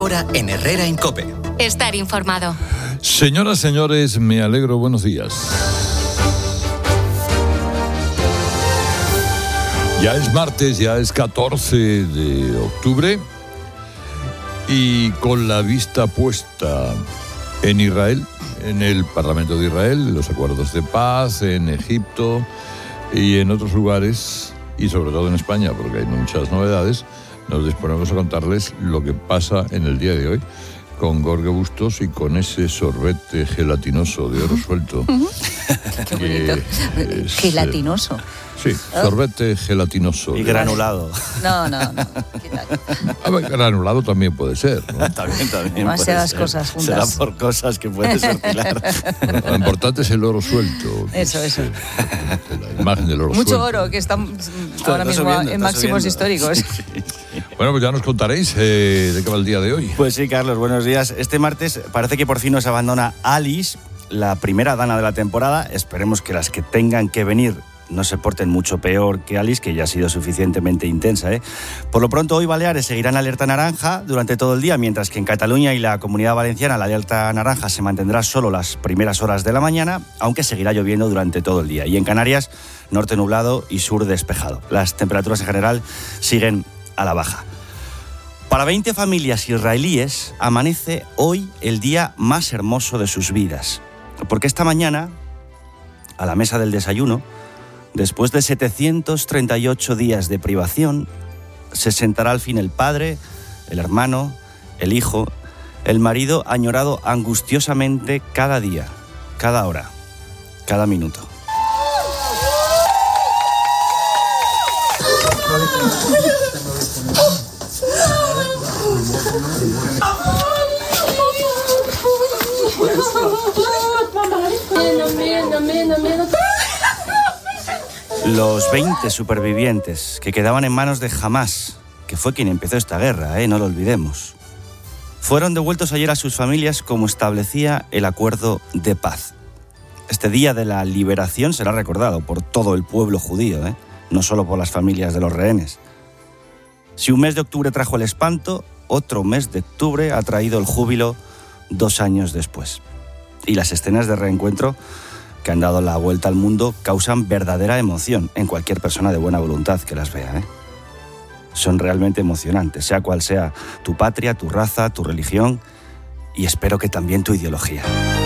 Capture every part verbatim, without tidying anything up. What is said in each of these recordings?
Ahora en Herrera en COPE. Estar informado. Señoras, señores, me alegro, buenos días. Ya es martes, ya es catorce de octubre y con la vista puesta en Israel, en el Parlamento de Israel, los acuerdos de paz, en Egipto y en otros lugares, y sobre todo en España, porque hay muchas novedades, nos disponemos a contarles lo que pasa en el día de hoy con Jorge Bustos y con ese sorbete gelatinoso de oro suelto. Qué bonito. Es, gelatinoso. Eh, sí, sorbete gelatinoso. Y granulado. No, no, no. ¿Qué tal? A ver, granulado también puede ser, ¿no? También, también. Demasiadas cosas juntas. Será por cosas que puedes ordenar. Lo importante es el oro suelto. Eso, eso. Es, la imagen del oro Mucho suelto. oro, que está ahora mismo subiendo, en máximos subiendo. históricos. Sí, sí. Bueno, pues ya nos contaréis eh, de qué va el día de hoy. Pues sí, Carlos, buenos días. Este martes parece que por fin nos abandona Alice, la primera dana de la temporada. Esperemos que las que tengan que venir no se porten mucho peor que Alice, que ya ha sido suficientemente intensa, ¿eh? Por lo pronto, hoy Baleares seguirán alerta naranja durante todo el día, mientras que en Cataluña y la Comunidad Valenciana la alerta naranja se mantendrá solo las primeras horas de la mañana, aunque seguirá lloviendo durante todo el día. Y en Canarias, norte nublado y sur despejado. Las temperaturas en general siguen a la baja. Para veinte familias israelíes amanece hoy el día más hermoso de sus vidas, porque esta mañana, a la mesa del desayuno, después de setecientos treinta y ocho días de privación, se sentará al fin el padre, el hermano, el hijo, el marido añorado angustiosamente cada día, cada hora, cada minuto. Los veinte supervivientes que quedaban en manos de Hamás, que fue quien empezó esta guerra, ¿eh? No lo olvidemos, fueron devueltos ayer a sus familias como establecía el acuerdo de paz. Este día de la liberación será recordado por todo el pueblo judío, ¿eh? No solo por las familias de los rehenes. Si un mes de octubre trajo el espanto, otro mes de octubre ha traído el júbilo dos años después. Y las escenas de reencuentro que han dado la vuelta al mundo causan verdadera emoción en cualquier persona de buena voluntad que las vea, ¿eh? Son realmente emocionantes, sea cual sea tu patria, tu raza, tu religión y espero que también tu ideología.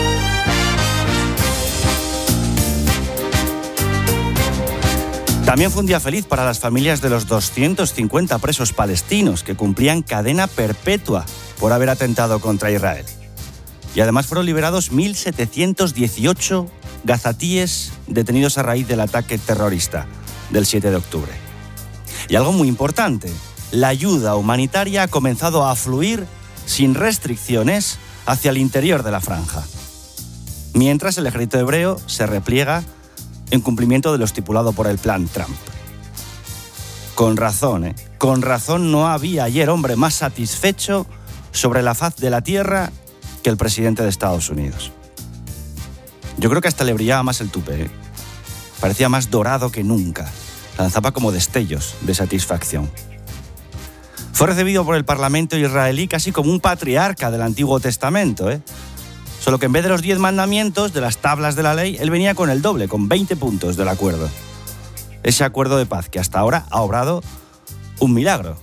También fue un día feliz para las familias de los doscientos cincuenta presos palestinos que cumplían cadena perpetua por haber atentado contra Israel. Y además fueron liberados mil setecientos dieciocho gazatíes detenidos a raíz del ataque terrorista del siete de octubre. Y algo muy importante, la ayuda humanitaria ha comenzado a fluir sin restricciones hacia el interior de la franja, mientras el ejército hebreo se repliega en cumplimiento de lo estipulado por el plan Trump. Con razón, ¿eh? Con razón no había ayer hombre más satisfecho sobre la faz de la tierra que el presidente de Estados Unidos. Yo creo que hasta le brillaba más el tupe, ¿eh? Parecía más dorado que nunca. Lanzaba como destellos de satisfacción. Fue recibido por el Parlamento israelí casi como un patriarca del Antiguo Testamento, ¿eh? Solo que en vez de los diez mandamientos de las tablas de la ley, él venía con el doble, con veinte puntos del acuerdo. Ese acuerdo de paz que hasta ahora ha obrado un milagro.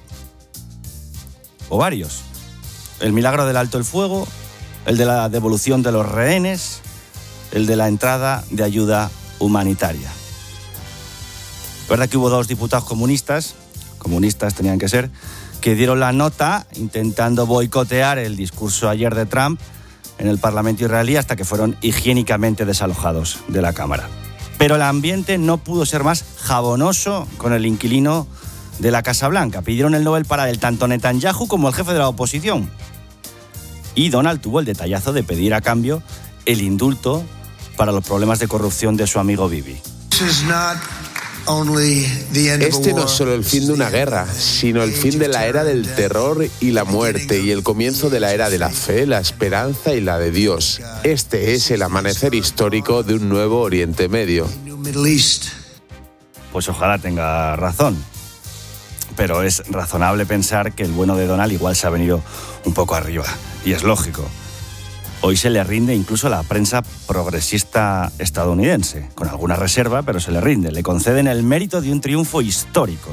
O varios. El milagro del alto el fuego, el de la devolución de los rehenes, el de la entrada de ayuda humanitaria. Es verdad que hubo dos diputados comunistas, comunistas tenían que ser, que dieron la nota intentando boicotear el discurso ayer de Trump en el Parlamento israelí hasta que fueron higiénicamente desalojados de la Cámara. Pero el ambiente no pudo ser más jabonoso con el inquilino de la Casa Blanca. Pidieron el Nobel para él tanto Netanyahu como el jefe de la oposición. Y Donald tuvo el detallazo de pedir a cambio el indulto para los problemas de corrupción de su amigo Bibi. Este no es solo el fin de una guerra, sino el fin de la era del terror y la muerte y el comienzo de la era de la fe, la esperanza y la de Dios. Este es el amanecer histórico de un nuevo Oriente Medio. Pues ojalá tenga razón. pero es razonable pensar que el bueno de Donald igual se ha venido un poco arriba. Y es lógico. Hoy se le rinde incluso a la prensa progresista estadounidense, con alguna reserva, pero se le rinde. Le conceden el mérito de un triunfo histórico.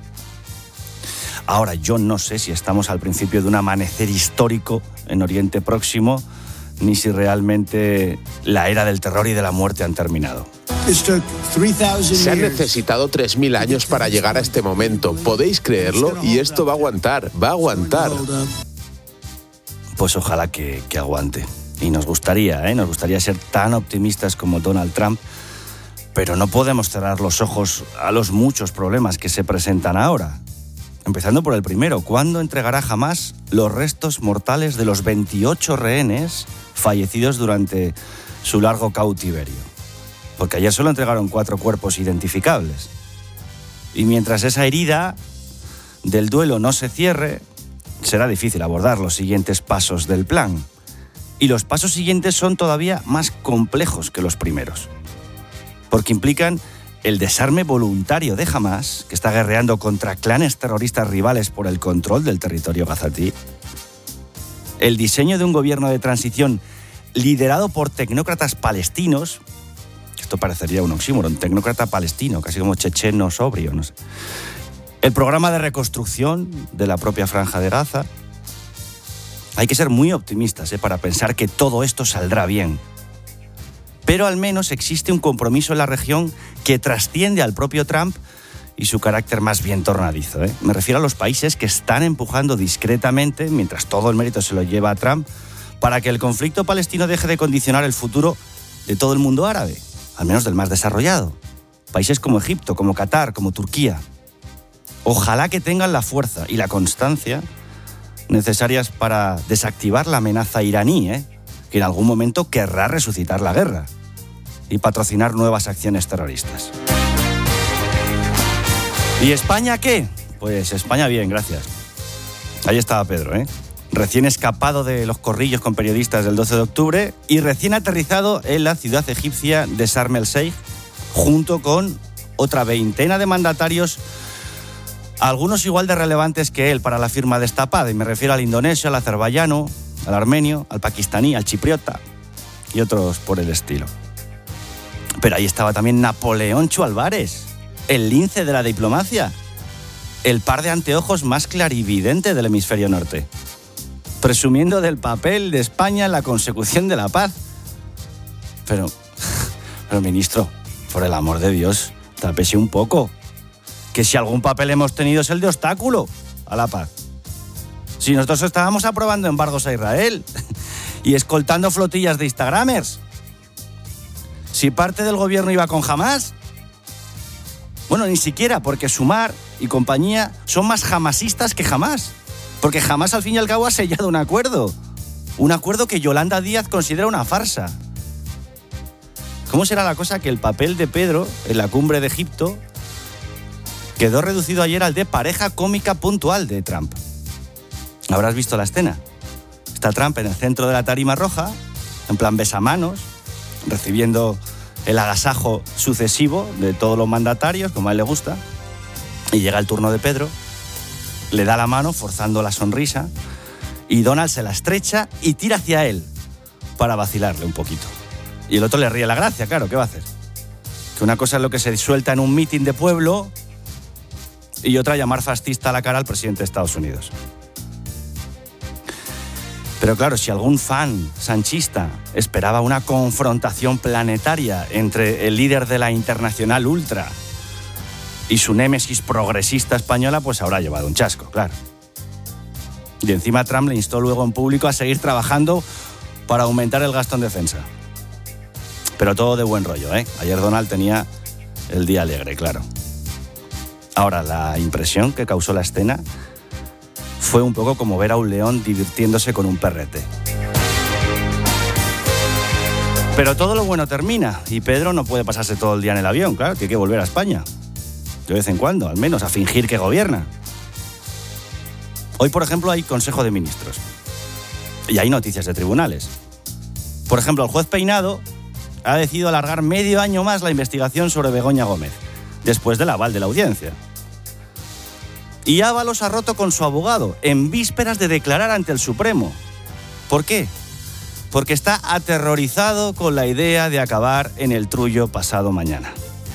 Ahora, yo no sé si estamos al principio de un amanecer histórico en Oriente Próximo, ni si realmente la era del terror y de la muerte han terminado. Se han necesitado tres mil años para llegar a este momento. ¿Podéis creerlo? Y esto va a aguantar, va a aguantar. Pues ojalá que, que aguante. Y nos gustaría, ¿eh? Nos gustaría ser tan optimistas como Donald Trump, pero no podemos cerrar los ojos a los muchos problemas que se presentan ahora. Empezando por el primero, ¿cuándo entregará Hamás los restos mortales de los veintiocho rehenes fallecidos durante su largo cautiverio? Porque ayer solo entregaron cuatro cuerpos identificables. Y mientras esa herida del duelo no se cierre, será difícil abordar los siguientes pasos del plan. Y los pasos siguientes son todavía más complejos que los primeros, porque implican el desarme voluntario de Hamás, que está guerreando contra clanes terroristas rivales por el control del territorio gazatí, el diseño de un gobierno de transición liderado por tecnócratas palestinos. Esto parecería un oxímoron, tecnócrata palestino, casi como checheno sobrio, no sé. El programa de reconstrucción de la propia Franja de Gaza. Hay que ser muy optimistas, ¿eh? para pensar que todo esto saldrá bien. Pero al menos existe un compromiso en la región que trasciende al propio Trump y su carácter más bien tornadizo, ¿eh? Me refiero a los países que están empujando discretamente, mientras todo el mérito se lo lleva a Trump, para que el conflicto palestino deje de condicionar el futuro de todo el mundo árabe, al menos del más desarrollado. Países como Egipto, como Qatar, como Turquía. Ojalá que tengan la fuerza y la constancia necesarias para desactivar la amenaza iraní, ¿eh? que en algún momento querrá resucitar la guerra y patrocinar nuevas acciones terroristas. ¿Y España qué? Pues España bien, gracias. Ahí estaba Pedro, ¿eh? recién escapado de los corrillos con periodistas del doce de octubre y recién aterrizado en la ciudad egipcia de Sharm el Sheikh, junto con otra veintena de mandatarios, algunos igual de relevantes que él para la firma de esta paz, y me refiero al indonesio, al azerbaiyano, al armenio, al pakistaní, al chipriota y otros por el estilo. Pero ahí estaba también Napoleón Chu Alvares, el lince de la diplomacia, el par de anteojos más clarividente del hemisferio norte, presumiendo del papel de España en la consecución de la paz. Pero, pero ministro, por el amor de Dios, tápese un poco. Que si algún papel hemos tenido es el de obstáculo a la paz. Si nosotros estábamos aprobando embargos a Israel y escoltando flotillas de Instagramers. Si parte del gobierno iba con Hamás. Bueno, ni siquiera, porque Sumar y compañía son más hamasistas que Hamás. Porque Hamás al fin y al cabo ha sellado un acuerdo. Un acuerdo que Yolanda Díaz considera una farsa. ¿Cómo será la cosa que el papel de Pedro en la cumbre de Egipto quedó reducido ayer al de pareja cómica puntual de Trump? Habrás visto la escena. Está Trump en el centro de la tarima roja, en plan besamanos, recibiendo el agasajo sucesivo de todos los mandatarios, como a él le gusta, y llega el turno de Pedro, le da la mano forzando la sonrisa, y Donald se la estrecha y tira hacia él para vacilarle un poquito. Y el otro le ríe la gracia, claro, ¿qué va a hacer? Que una cosa es lo que se suelta en un mitin de pueblo y otra llamar fascista a la cara al presidente de Estados Unidos. Pero claro, si algún fan sanchista esperaba una confrontación planetaria entre el líder de la Internacional Ultra y su némesis progresista española, pues habrá llevado un chasco, claro. Y encima Trump le instó luego en público a seguir trabajando para aumentar el gasto en defensa. Pero todo de buen rollo, ¿eh? Ayer Donald tenía el día alegre, claro. Ahora, la impresión que causó la escena fue un poco como ver a un león divirtiéndose con un perrete. Pero todo lo bueno termina, y Pedro no puede pasarse todo el día en el avión, claro, tiene que volver a España. De vez en cuando, al menos, a fingir que gobierna. Hoy, por ejemplo, hay Consejo de Ministros. Y hay noticias de tribunales. Por ejemplo, el juez Peinado ha decidido alargar medio año más la investigación sobre Begoña Gómez, después del aval de la audiencia. Y Ábalos ha roto con su abogado en vísperas de declarar ante el Supremo. ¿Por qué? Porque está aterrorizado con la idea de acabar en el Trullo pasado mañana.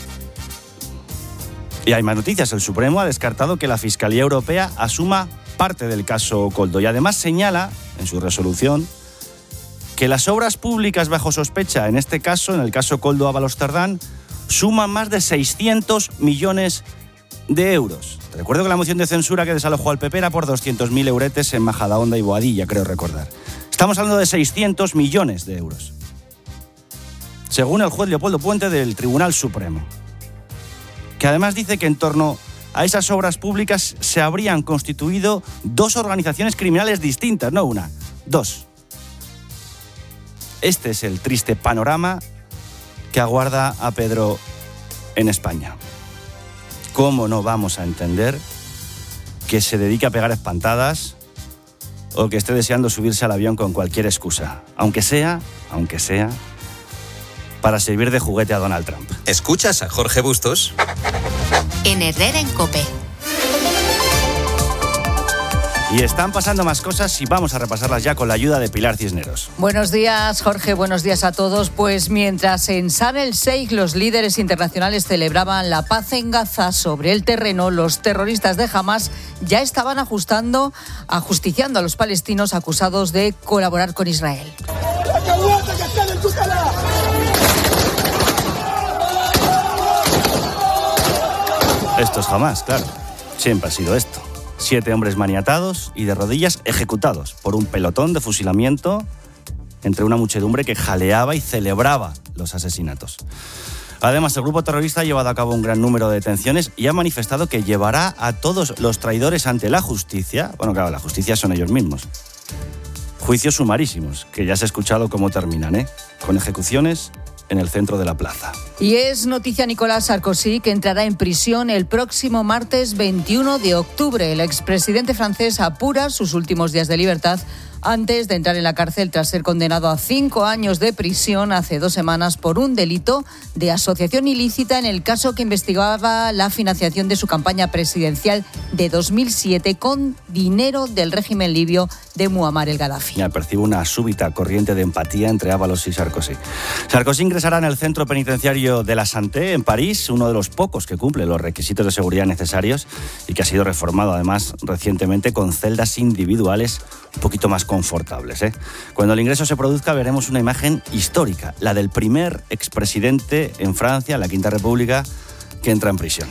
Y hay más noticias. El Supremo ha descartado que la Fiscalía Europea asuma parte del caso Koldo y además señala en su resolución que las obras públicas bajo sospecha, en este caso, en el caso Koldo Ábalos Tardán, suman más de seiscientos millones de euros. Te recuerdo que la moción de censura que desalojó al P P era por doscientos mil euretes en Majadahonda y Boadilla, creo recordar. Estamos hablando de seiscientos millones de euros, según el juez Leopoldo Puente del Tribunal Supremo, que además dice que en torno a esas obras públicas se habrían constituido dos organizaciones criminales distintas, no una, dos. Este es el triste panorama que aguarda a Pedro en España. ¿Cómo no vamos a entender que se dedique a pegar espantadas o que esté deseando subirse al avión con cualquier excusa? Aunque sea, aunque sea, para servir de juguete a Donald Trump. ¿Escuchas a Jorge Bustos? En Herrera en COPE. Y están pasando más cosas y vamos a repasarlas ya con la ayuda de Pilar Cisneros. Buenos días, Jorge, buenos días a todos. Pues mientras en Sharm el Sheikh los líderes internacionales celebraban la paz en Gaza, sobre el terreno los terroristas de Hamás ya estaban ajustando, ajusticiando a los palestinos acusados de colaborar con Israel. Esto es Hamás, claro. Siempre ha sido esto. Siete hombres maniatados y de rodillas ejecutados por un pelotón de fusilamiento entre una muchedumbre que jaleaba y celebraba los asesinatos. Además, el grupo terrorista ha llevado a cabo un gran número de detenciones y ha manifestado que llevará a todos los traidores ante la justicia. Bueno, claro, la justicia son ellos mismos. Juicios sumarísimos, que ya se ha escuchado cómo terminan, ¿eh? Con ejecuciones en el centro de la plaza. Y es noticia Nicolás Sarkozy, que entrará en prisión el próximo martes veintiuno de octubre. El expresidente francés apura sus últimos días de libertad antes de entrar en la cárcel tras ser condenado a cinco años de prisión hace dos semanas por un delito de asociación ilícita en el caso que investigaba la financiación de su campaña presidencial de dos mil siete con dinero del régimen libio de Muammar el Gaddafi. Ya percibo una súbita corriente de empatía entre Ábalos y Sarkozy. Sarkozy ingresará en el centro penitenciario de la Santé, en París, uno de los pocos que cumple los requisitos de seguridad necesarios y que ha sido reformado además recientemente con celdas individuales un poquito más confortables, ¿eh? Cuando el ingreso se produzca veremos una imagen histórica, la del primer expresidente en Francia, la Quinta República, que entra en prisión.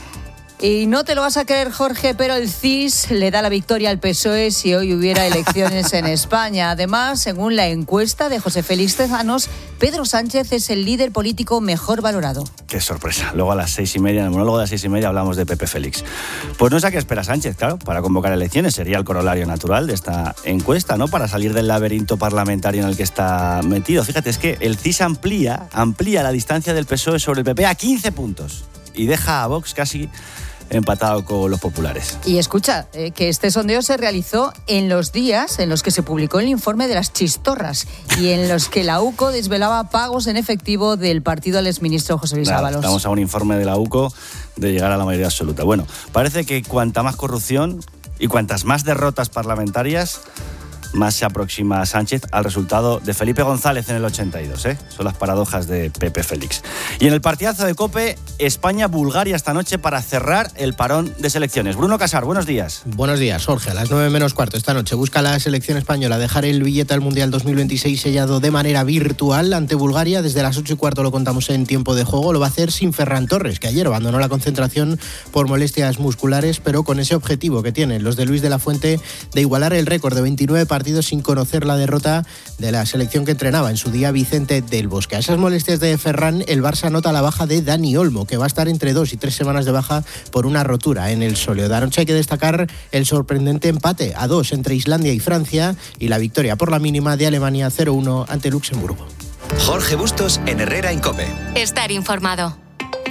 Y no te lo vas a creer, Jorge, pero el C I S le da la victoria al P S O E si hoy hubiera elecciones en España. Además, según la encuesta de José Félix Tezanos, Pedro Sánchez es el líder político mejor valorado. Qué sorpresa. Luego a las seis y media, en el monólogo de las seis y media, hablamos de Pepe Félix. Pues no sé a qué espera Sánchez, claro, para convocar elecciones. Sería el corolario natural de esta encuesta, ¿no? Para salir del laberinto parlamentario en el que está metido. Fíjate, es que el C I S amplía, amplía la distancia del P S O E sobre el P P a quince puntos y deja a Vox casi empatado con los populares. Y escucha, eh, que este sondeo se realizó en los días en los que se publicó el informe de las chistorras y en los que la U C O desvelaba pagos en efectivo del partido al exministro José Luis Ábalos. Estamos a un informe de la U C O de llegar a la mayoría absoluta. Bueno, parece que cuanta más corrupción y cuantas más derrotas parlamentarias, más se aproxima a Sánchez al resultado de Felipe González en el ochenta y dos, ¿eh? Son las paradojas de Pepe Félix. Y en el partidazo de COPE, España-Bulgaria esta noche para cerrar el parón de selecciones. Bruno Casar, buenos días. Buenos días, Jorge. A las nueve menos cuarto esta noche busca la selección española dejar el billete al Mundial dos mil veintiséis sellado de manera virtual ante Bulgaria. Desde las ocho y cuarto lo contamos en tiempo de juego. Lo va a hacer sin Ferran Torres, que ayer abandonó la concentración por molestias musculares, pero con ese objetivo que tienen los de Luis de la Fuente de igualar el récord de veintinueve partidos sin conocer la derrota de la selección que entrenaba en su día Vicente del Bosque. A esas molestias de Ferran, el Barça nota la baja de Dani Olmo, que va a estar entre dos y tres semanas de baja por una rotura en el sóleo. De anoche hay que destacar el sorprendente empate a dos entre Islandia y Francia y la victoria por la mínima de Alemania cero uno ante Luxemburgo. Jorge Bustos en Herrera en COPE. Estar informado.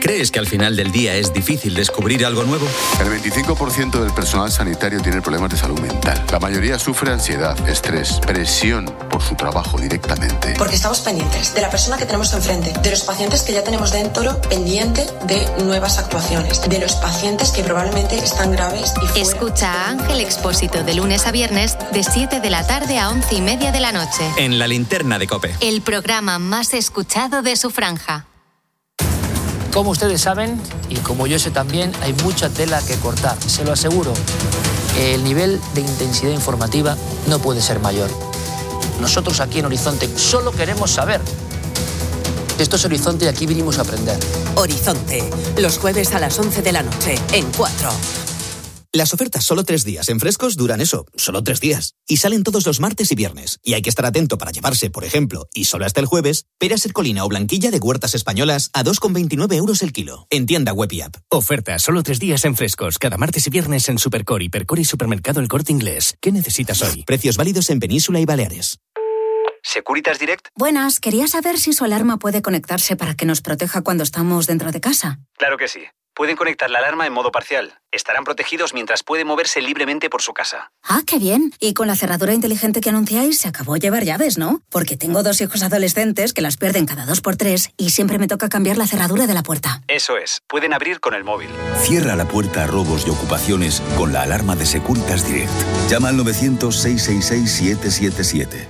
¿Crees que al final del día es difícil descubrir algo nuevo? El veinticinco por ciento del personal sanitario tiene problemas de salud mental. La mayoría sufre ansiedad, estrés, presión por su trabajo directamente. Porque estamos pendientes de la persona que tenemos enfrente, de los pacientes que ya tenemos dentro pendiente de nuevas actuaciones, de los pacientes que probablemente están graves y fuera. Escucha a Ángel Expósito de lunes a viernes de siete de la tarde a once y media de la noche. En La Linterna de COPE. El programa más escuchado de su franja. Como ustedes saben, y como yo sé también, hay mucha tela que cortar. Se lo aseguro, el nivel de intensidad informativa no puede ser mayor. Nosotros aquí en Horizonte solo queremos saber. Esto es Horizonte y aquí vinimos a aprender. Horizonte, los jueves a las once de la noche, en cuatro. Las ofertas solo tres días en Frescos duran eso, solo tres días. Y salen todos los martes y viernes. Y hay que estar atento para llevarse, por ejemplo, y solo hasta el jueves, peras Ercolina o blanquilla de Huertas Españolas a dos con veintinueve euros el kilo. En tienda web y app. Ofertas solo tres días en Frescos, cada martes y viernes en Supercor, Hipercor y Supermercado El Corte Inglés. ¿Qué necesitas hoy? Precios válidos en Península y Baleares. Securitas Direct. Buenas, quería saber si su alarma puede conectarse para que nos proteja cuando estamos dentro de casa. Claro que sí. Pueden conectar la alarma en modo parcial. Estarán protegidos mientras puede moverse libremente por su casa. Ah, qué bien. Y con la cerradura inteligente que anunciáis, se acabó llevar llaves, ¿no? Porque tengo dos hijos adolescentes que las pierden cada dos por tres y siempre me toca cambiar la cerradura de la puerta. Eso es. Pueden abrir con el móvil. Cierra la puerta a robos y ocupaciones con la alarma de Securitas Direct. Llama al novecientos, seiscientos sesenta y seis, siete siete siete.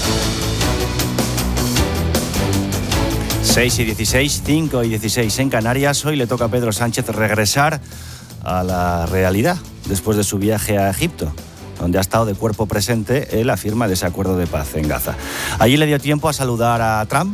seis y dieciséis, cinco y dieciséis en Canarias. Hoy le toca a Pedro Sánchez regresar a la realidad después de su viaje a Egipto, donde ha estado de cuerpo presente en la firma de ese acuerdo de paz en Gaza. Allí le dio tiempo a saludar a Trump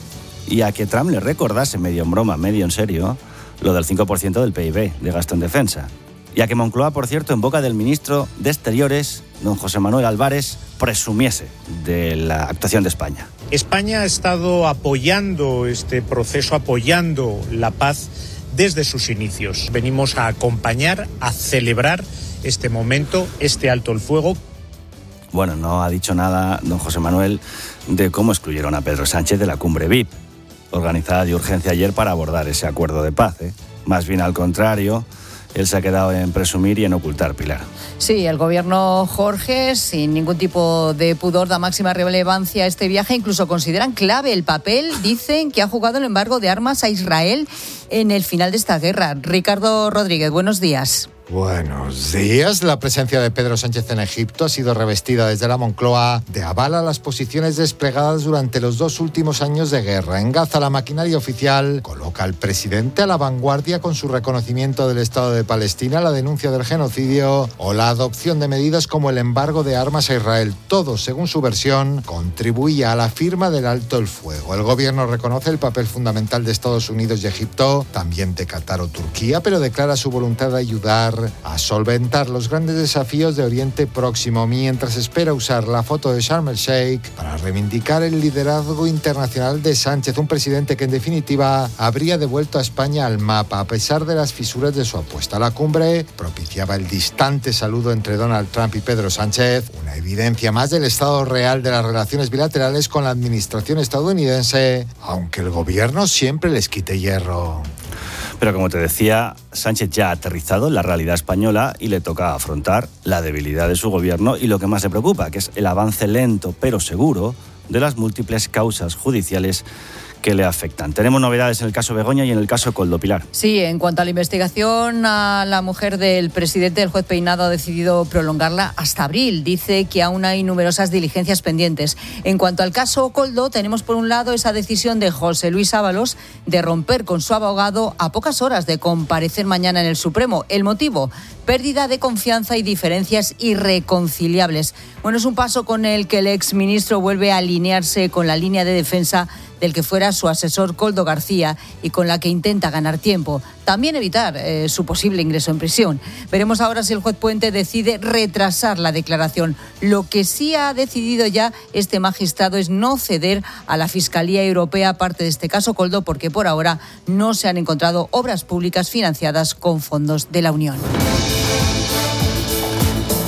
y a que Trump le recordase, medio en broma, medio en serio, lo del cinco por ciento del P I B de gasto en defensa. Y a que Moncloa, por cierto, en boca del ministro de Exteriores, don José Manuel Álvarez, presumiese de la actuación de España. España ha estado apoyando este proceso, apoyando la paz desde sus inicios. Venimos a acompañar, a celebrar este momento, este alto el fuego. Bueno, no ha dicho nada don José Manuel de cómo excluyeron a Pedro Sánchez de la cumbre V I P, organizada de urgencia ayer para abordar ese acuerdo de paz, ¿eh? Más bien al contrario, él se ha quedado en presumir y en ocultar, Pilar. Sí, el gobierno Jorge, sin ningún tipo de pudor, da máxima relevancia a este viaje. Incluso consideran clave el papel, dicen, que ha jugado el embargo de armas a Israel en el final de esta guerra. Ricardo Rodríguez, buenos días. Buenos días. La presencia de Pedro Sánchez en Egipto ha sido revestida desde la Moncloa de aval a las posiciones desplegadas durante los dos últimos años de guerra. En Gaza, la maquinaria oficial coloca al presidente a la vanguardia con su reconocimiento del Estado de Palestina, la denuncia del genocidio o la adopción de medidas como el embargo de armas a Israel. Todo, según su versión, contribuía a la firma del alto el fuego. El gobierno reconoce el papel fundamental de Estados Unidos y Egipto, también de Qatar o Turquía, pero declara su voluntad de ayudar a solventar los grandes desafíos de Oriente Próximo, mientras espera usar la foto de Sharm el Sheikh para reivindicar el liderazgo internacional de Sánchez, un presidente que en definitiva habría devuelto a España al mapa a pesar de las fisuras de su apuesta. La cumbre propiciaba el distante saludo entre Donald Trump y Pedro Sánchez, una evidencia más del estado real de las relaciones bilaterales con la administración estadounidense, aunque el gobierno siempre les quite hierro. Pero como te decía, Sánchez ya ha aterrizado en la realidad española y le toca afrontar la debilidad de su gobierno y lo que más le preocupa, que es el avance lento pero seguro de las múltiples causas judiciales que le afectan. Tenemos novedades en el caso Begoña y en el caso Koldo, Pilar. Sí, en cuanto a la investigación a la mujer del presidente, el juez Peinado ha decidido prolongarla hasta abril. Dice que aún hay numerosas diligencias pendientes. En cuanto al caso Koldo, tenemos por un lado esa decisión de José Luis Ábalos de romper con su abogado a pocas horas de comparecer mañana en el Supremo. El motivo: pérdida de confianza y diferencias irreconciliables. Bueno, es un paso con el que el exministro vuelve a alinearse con la línea de defensa del que fuera su asesor Koldo García y con la que intenta ganar tiempo. También evitar eh, su posible ingreso en prisión. Veremos ahora si el juez Puente decide retrasar la declaración. Lo que sí ha decidido ya este magistrado es no ceder a la Fiscalía Europea parte de este caso Koldo, porque por ahora no se han encontrado obras públicas financiadas con fondos de la Unión.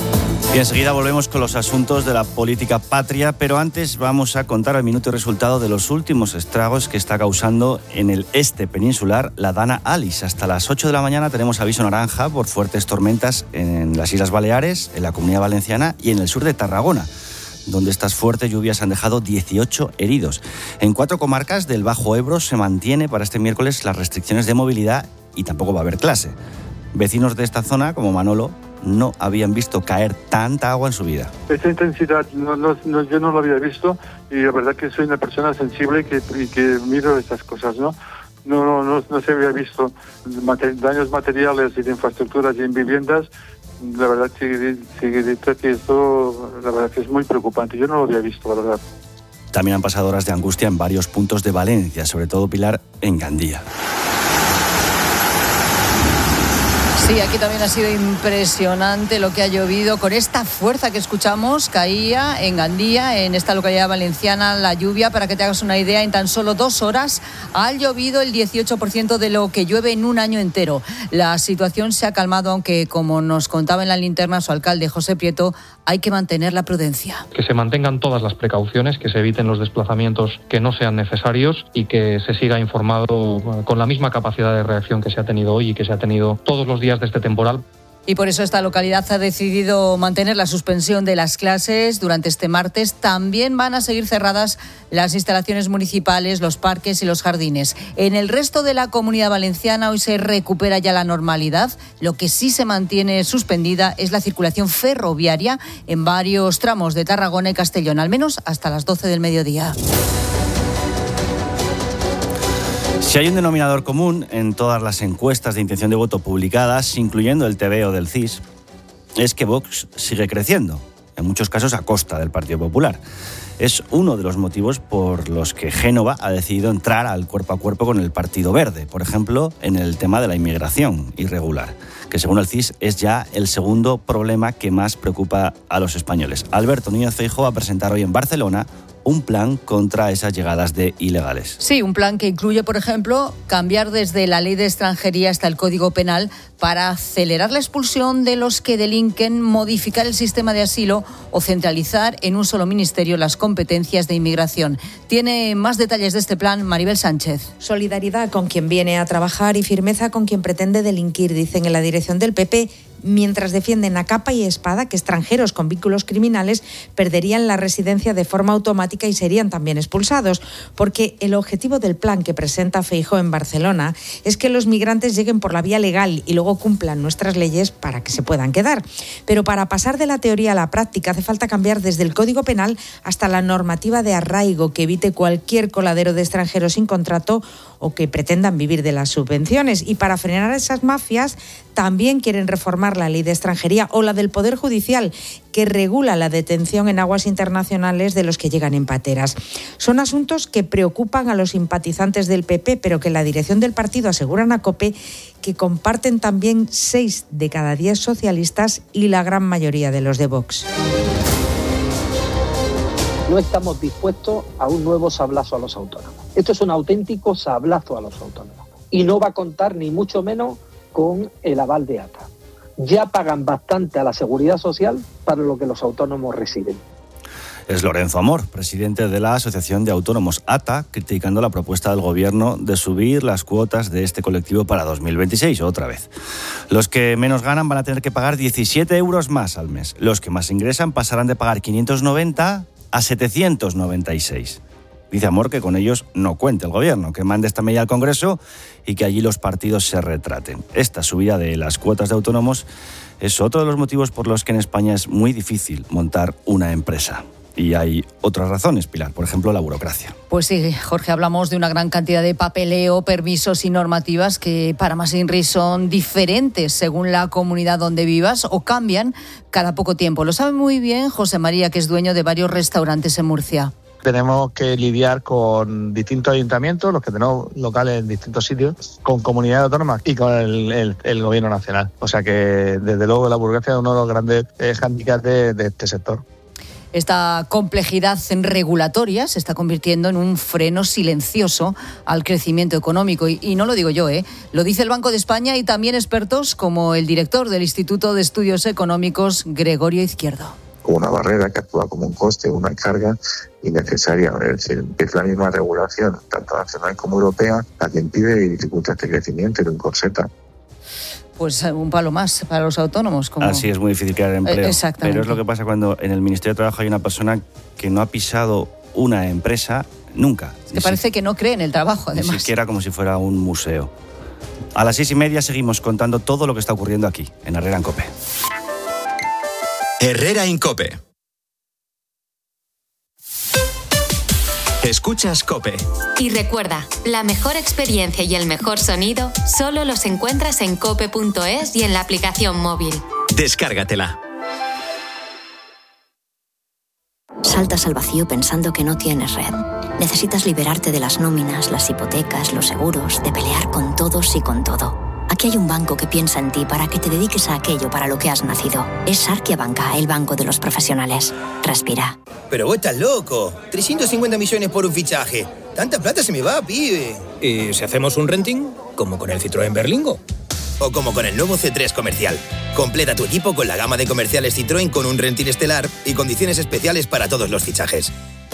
Y enseguida volvemos con los asuntos de la política patria, pero antes vamos a contar al minuto el resultado de los últimos estragos que está causando en el este peninsular la Dana Alice. Hasta las ocho de la mañana tenemos aviso naranja por fuertes tormentas en las Islas Baleares, en la Comunidad Valenciana y en el sur de Tarragona, donde estas fuertes lluvias han dejado dieciocho heridos. En cuatro comarcas del Bajo Ebro se mantiene para este miércoles las restricciones de movilidad y tampoco va a haber clase. Vecinos de esta zona, como Manolo, no habían visto caer tanta agua en su vida. Esta intensidad no, no, no, yo no lo había visto, y la verdad que soy una persona sensible que, y que miro estas cosas, ¿no? No, no, no, no se había visto daños materiales y de infraestructuras y en viviendas. La verdad que, que esto la verdad que es muy preocupante. Yo no lo había visto, la verdad. También han pasado horas de angustia en varios puntos de Valencia, sobre todo, Pilar, en Gandía. Sí, aquí también ha sido impresionante lo que ha llovido. Con esta fuerza que escuchamos, caía en Gandía, en esta localidad valenciana, la lluvia. Para que te hagas una idea, en tan solo dos horas ha llovido el dieciocho por ciento de lo que llueve en un año entero. La situación se ha calmado, aunque, como nos contaba en la linterna su alcalde, José Prieto, hay que mantener la prudencia. Que se mantengan todas las precauciones, que se eviten los desplazamientos que no sean necesarios y que se siga informado con la misma capacidad de reacción que se ha tenido hoy y que se ha tenido todos los días de este temporal. Y por eso esta localidad ha decidido mantener la suspensión de las clases durante este martes. También van a seguir cerradas las instalaciones municipales, los parques y los jardines. En el resto de la Comunidad Valenciana hoy se recupera ya la normalidad. Lo que sí se mantiene suspendida es la circulación ferroviaria en varios tramos de Tarragona y Castellón, al menos hasta las doce del mediodía. Si hay un denominador común en todas las encuestas de intención de voto publicadas, incluyendo el tebeo del C I S, es que Vox sigue creciendo, en muchos casos a costa del Partido Popular. Es uno de los motivos por los que Génova ha decidido entrar al cuerpo a cuerpo con el Partido Verde, por ejemplo, en el tema de la inmigración irregular, que según el C I S es ya el segundo problema que más preocupa a los españoles. Alberto Núñez Feijóo va a presentar hoy en Barcelona un plan contra esas llegadas de ilegales. Sí, un plan que incluye, por ejemplo, cambiar desde la ley de extranjería hasta el Código Penal para acelerar la expulsión de los que delinquen, modificar el sistema de asilo o centralizar en un solo ministerio las competencias de inmigración. Tiene más detalles de este plan Maribel Sánchez. Solidaridad con quien viene a trabajar y firmeza con quien pretende delinquir, dicen en la dirección del P P, mientras defienden a capa y espada que extranjeros con vínculos criminales perderían la residencia de forma automática y serían también expulsados, porque el objetivo del plan que presenta Feijóo en Barcelona es que los migrantes lleguen por la vía legal y luego cumplan nuestras leyes para que se puedan quedar. Pero para pasar de la teoría a la práctica hace falta cambiar desde el Código Penal hasta la normativa de arraigo que evite cualquier coladero de extranjeros sin contrato o que pretendan vivir de las subvenciones. Y para frenar esas mafias también quieren reformar la ley de extranjería o la del Poder Judicial, que regula la detención en aguas internacionales de los que llegan en pateras. Son asuntos que preocupan a los simpatizantes del P P, pero que la dirección del partido aseguran a COPE que comparten también seis de cada diez socialistas y la gran mayoría de los de Vox. No estamos dispuestos a un nuevo sablazo a los autónomos. Esto es un auténtico sablazo a los autónomos. Y no va a contar ni mucho menos con el aval de A T A. Ya pagan bastante a la Seguridad Social para lo que los autónomos reciben. Es Lorenzo Amor, presidente de la Asociación de Autónomos A T A, criticando la propuesta del Gobierno de subir las cuotas de este colectivo para dos mil veintiséis, otra vez. Los que menos ganan van a tener que pagar diecisiete euros más al mes. Los que más ingresan pasarán de pagar quinientos noventa a setecientos noventa y seis. Dice Amor que con ellos no cuente el Gobierno, que mande esta medida al Congreso y que allí los partidos se retraten. Esta subida de las cuotas de autónomos es otro de los motivos por los que en España es muy difícil montar una empresa. Y hay otras razones, Pilar, por ejemplo, la burocracia. Pues sí, Jorge, hablamos de una gran cantidad de papeleo, permisos y normativas que para más Inri son diferentes según la comunidad donde vivas o cambian cada poco tiempo. Lo sabe muy bien José María, que es dueño de varios restaurantes en Murcia. Tenemos que lidiar con distintos ayuntamientos, los que tenemos locales en distintos sitios, con comunidades autónomas y con el, el, el gobierno nacional. O sea que, desde luego, la burocracia es uno de los grandes eh, hándicaps de, de este sector. Esta complejidad regulatoria se está convirtiendo en un freno silencioso al crecimiento económico. Y, y no lo digo yo, ¿eh? Lo dice el Banco de España y también expertos como el director del Instituto de Estudios Económicos, Gregorio Izquierdo. Como una barrera que actúa como un coste, una carga innecesaria. Es decir, es la misma regulación, tanto nacional como europea, la que impide y dificulta este crecimiento y lo encorseta. Pues un palo más para los autónomos. Como... Así es muy difícil crear empleo. Exactamente. Pero es lo que pasa cuando en el Ministerio de Trabajo hay una persona que no ha pisado una empresa nunca. Es que parece si... que no cree en el trabajo, además. Ni siquiera como si fuera un museo. A las seis y media seguimos contando todo lo que está ocurriendo aquí, en Herrera en COPE. Herrera en COPE. Escuchas COPE. Y recuerda, la mejor experiencia y el mejor sonido solo los encuentras en cope punto es y en la aplicación móvil. Descárgatela. Saltas al vacío pensando que no tienes red. Necesitas liberarte de las nóminas, las hipotecas, los seguros, de pelear con todos y con todo. Aquí hay un banco que piensa en ti para que te dediques a aquello para lo que has nacido. Es Sarkia Banca, el banco de los profesionales. Respira. Pero vos estás loco. trescientos cincuenta millones por un fichaje. Tanta plata se me va, pibe. ¿Y si hacemos un renting? ¿Como con el Citroën Berlingo? O como con el nuevo C tres Comercial. Completa tu equipo con la gama de comerciales Citroën con un renting estelar y condiciones especiales para todos los fichajes.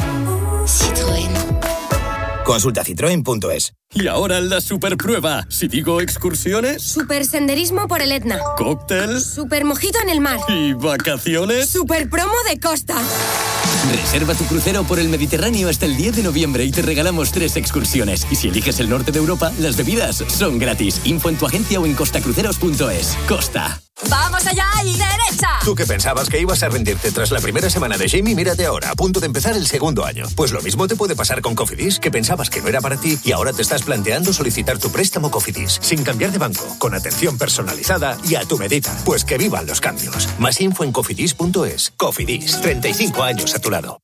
Citroën. Consulta citroen punto es. Y ahora la superprueba. Si digo excursiones... Supersenderismo por el Etna. Cóctel. Supermojito en el mar. ¿Y vacaciones? Superpromo de costa. Reserva tu crucero por el Mediterráneo hasta el diez de noviembre y te regalamos tres excursiones. Y si eliges el norte de Europa, las bebidas son gratis. Info en tu agencia o en costacruceros punto es. Costa. ¡Vamos allá y derecha! Tú que pensabas que ibas a rendirte tras la primera semana de Jamie, mírate ahora, a punto de empezar el segundo año. Pues lo mismo te puede pasar con Cofidis, que pensabas que no era para ti y ahora te estás planteando solicitar tu préstamo Cofidis, sin cambiar de banco, con atención personalizada y a tu medida. Pues que vivan los cambios. Más info en cofidis punto es. Cofidis, treinta y cinco años a tu lado.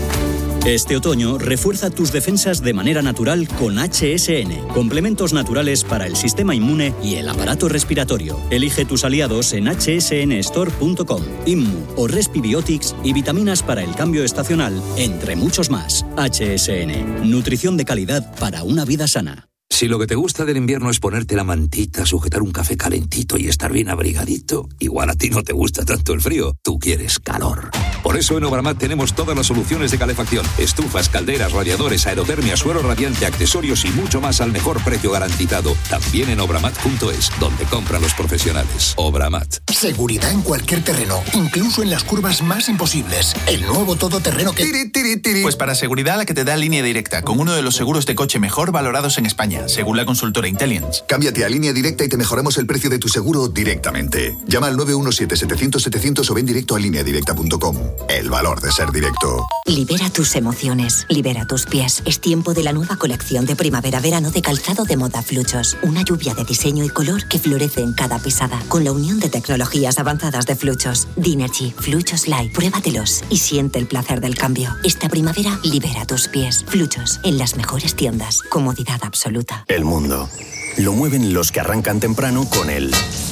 Este otoño, refuerza tus defensas de manera natural con H S N. Complementos naturales para el sistema inmune y el aparato respiratorio. Elige tus aliados en hache ese ene store punto com. Inmu o Respibiotics y vitaminas para el cambio estacional, entre muchos más. H S N. Nutrición de calidad para una vida sana. Si lo que te gusta del invierno es ponerte la mantita, sujetar un café calentito y estar bien abrigadito, igual a ti no te gusta tanto el frío, tú quieres calor. Por eso en Obramat tenemos todas las soluciones de calefacción: estufas, calderas, radiadores, aerotermia, suero radiante, accesorios y mucho más al mejor precio garantizado. También en obramat punto es, donde compran los profesionales. Obramat. Seguridad en cualquier terreno, incluso en las curvas más imposibles. El nuevo todoterreno que... Tiri, tiri, tiri. Pues para seguridad la que te da Línea Directa, con uno de los seguros de coche mejor valorados en España, según la consultora Intelliance. Cámbiate a Línea Directa y te mejoramos el precio de tu seguro directamente. Llama al nueve uno siete, setecientos, setecientos o ven directo a línea directa punto com. El valor de ser directo. Libera tus emociones, libera tus pies. Es tiempo de la nueva colección de primavera-verano de calzado de moda Fluchos. Una lluvia de diseño y color que florece en cada pisada, con la unión de tecnologías avanzadas de Fluchos. Dinergy, Fluchos Light. Pruébatelos y siente el placer del cambio. Esta primavera, libera tus pies. Fluchos, en las mejores tiendas. Comodidad absoluta. El mundo lo mueven los que arrancan temprano con él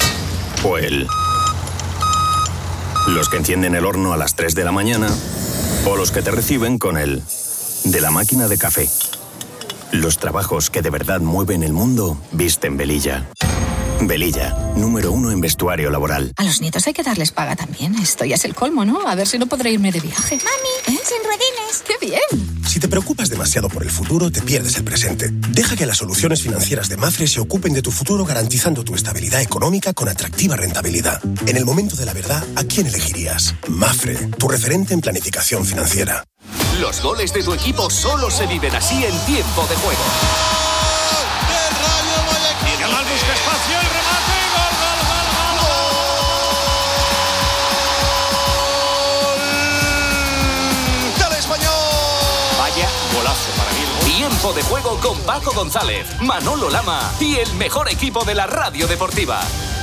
o él. Los que encienden el horno a las tres de la mañana o los que te reciben con el de la máquina de café. Los trabajos que de verdad mueven el mundo visten Velilla. Velilla, número uno en vestuario laboral. A los nietos hay que darles paga también. Esto ya es el colmo, ¿no? A ver si no podré irme de viaje. Mami, ¿eh? Sin ruedines. ¡Qué bien! Si te preocupas demasiado por el futuro, te pierdes el presente. Deja que las soluciones financieras de Mafre se ocupen de tu futuro, garantizando tu estabilidad económica con atractiva rentabilidad. En el momento de la verdad, ¿a quién elegirías? Mafre, tu referente en planificación financiera. Los goles de tu equipo solo se viven así en tiempo de juego. Yamal busca espacio, el remate, gol, gol, gol, gol, gol. ¡Del Español! Vaya golazo para mí. Tiempo de juego con Paco González, Manolo Lama y el mejor equipo de la radio deportiva.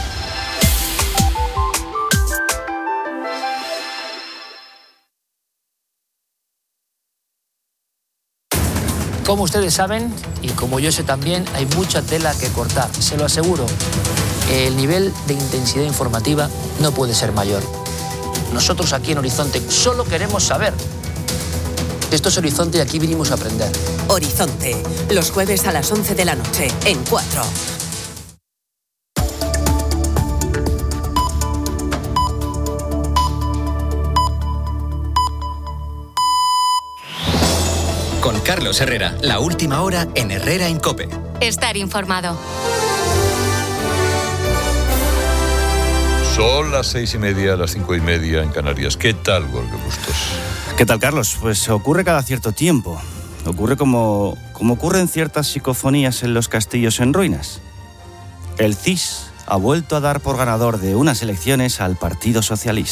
Como ustedes saben, y como yo sé también, hay mucha tela que cortar. Se lo aseguro, el nivel de intensidad informativa no puede ser mayor. Nosotros aquí en Horizonte solo queremos saber. Esto es Horizonte y aquí vinimos a aprender. Horizonte, los jueves a las once de la noche, en cuatro. Con Carlos Herrera, la última hora en Herrera en COPE. Estar informado. Son las seis y media, las cinco y media en Canarias. ¿Qué tal, Gorka Bustos? ¿Qué tal, Carlos? Pues ocurre cada cierto tiempo. Ocurre como, como ocurren ciertas psicofonías en los castillos en ruinas. El C I S ha vuelto a dar por ganador de unas elecciones al Partido Socialista.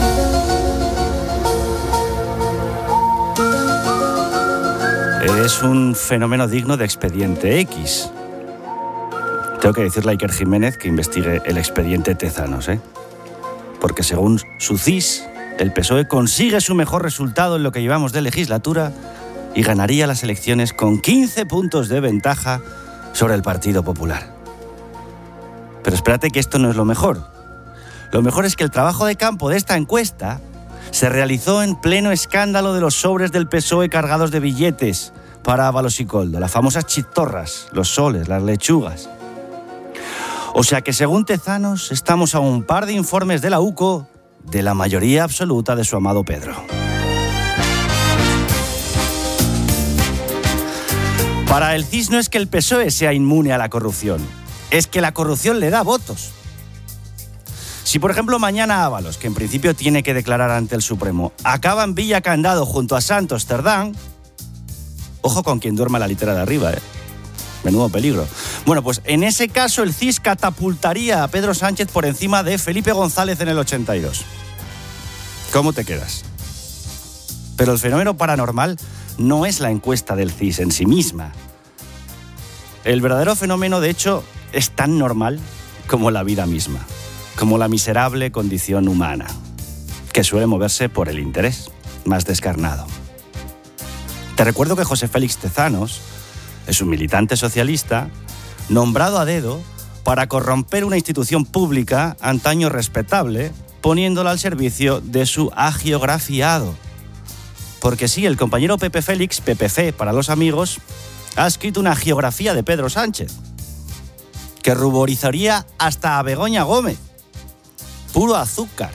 Es un fenómeno digno de Expediente X. Tengo que decirle a Iker Jiménez que investigue el expediente Tezanos, ¿eh? Porque según su C I S, el P S O E consigue su mejor resultado en lo que llevamos de legislatura y ganaría las elecciones con quince puntos de ventaja sobre el Partido Popular. Pero espérate que esto no es lo mejor. Lo mejor es que el trabajo de campo de esta encuesta se realizó en pleno escándalo de los sobres del P S O E cargados de billetes para Ábalos y Koldo, las famosas chitorras, los soles, las lechugas. O sea que según Tezanos estamos a un par de informes de la U C O de la mayoría absoluta de su amado Pedro. Para el C I S no es que el P S O E sea inmune a la corrupción, es que la corrupción le da votos. Si por ejemplo mañana Ábalos, que en principio tiene que declarar ante el Supremo, acaba en Villa Candado junto a Santos Cerdán, ojo con quien duerma la litera de arriba, ¿eh? Menudo peligro. Bueno, pues en ese caso el C I S catapultaría a Pedro Sánchez por encima de Felipe González en el ochenta y dos. ¿Cómo te quedas? Pero el fenómeno paranormal no es la encuesta del C I S en sí misma. El verdadero fenómeno, de hecho, es tan normal como la vida misma, como la miserable condición humana, que suele moverse por el interés más descarnado. Te recuerdo que José Félix Tezanos es un militante socialista nombrado a dedo para corromper una institución pública antaño respetable, poniéndola al servicio de su agiografiado. Porque sí, el compañero Pepe Félix, Pepe Fe para los amigos, ha escrito una geografía de Pedro Sánchez, que ruborizaría hasta a Begoña Gómez. Puro azúcar.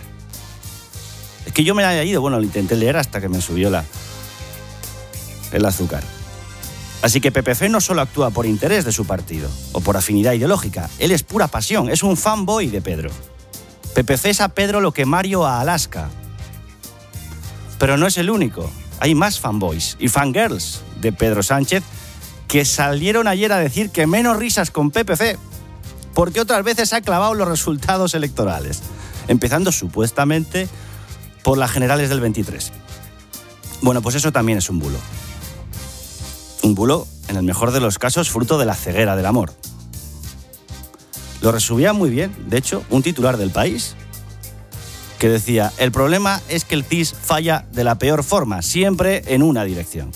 Es que yo me la haya ido, bueno, lo intenté leer hasta que me subió la, el azúcar. Así que Pepe Fe no solo actúa por interés de su partido o por afinidad ideológica, él es pura pasión, es un fanboy de Pedro. Pepe Fe es a Pedro lo que Mario a Alaska. Pero no es el único, hay más fanboys y fangirls de Pedro Sánchez que salieron ayer a decir que menos risas con Pepe Fe, porque otras veces ha clavado los resultados electorales, empezando supuestamente por las generales del veintitrés. Bueno, pues eso también es un bulo. Un bulo, en el mejor de los casos, fruto de la ceguera del amor. Lo resumía muy bien, de hecho, un titular del País, que decía: el problema es que el C I S falla de la peor forma, siempre en una dirección.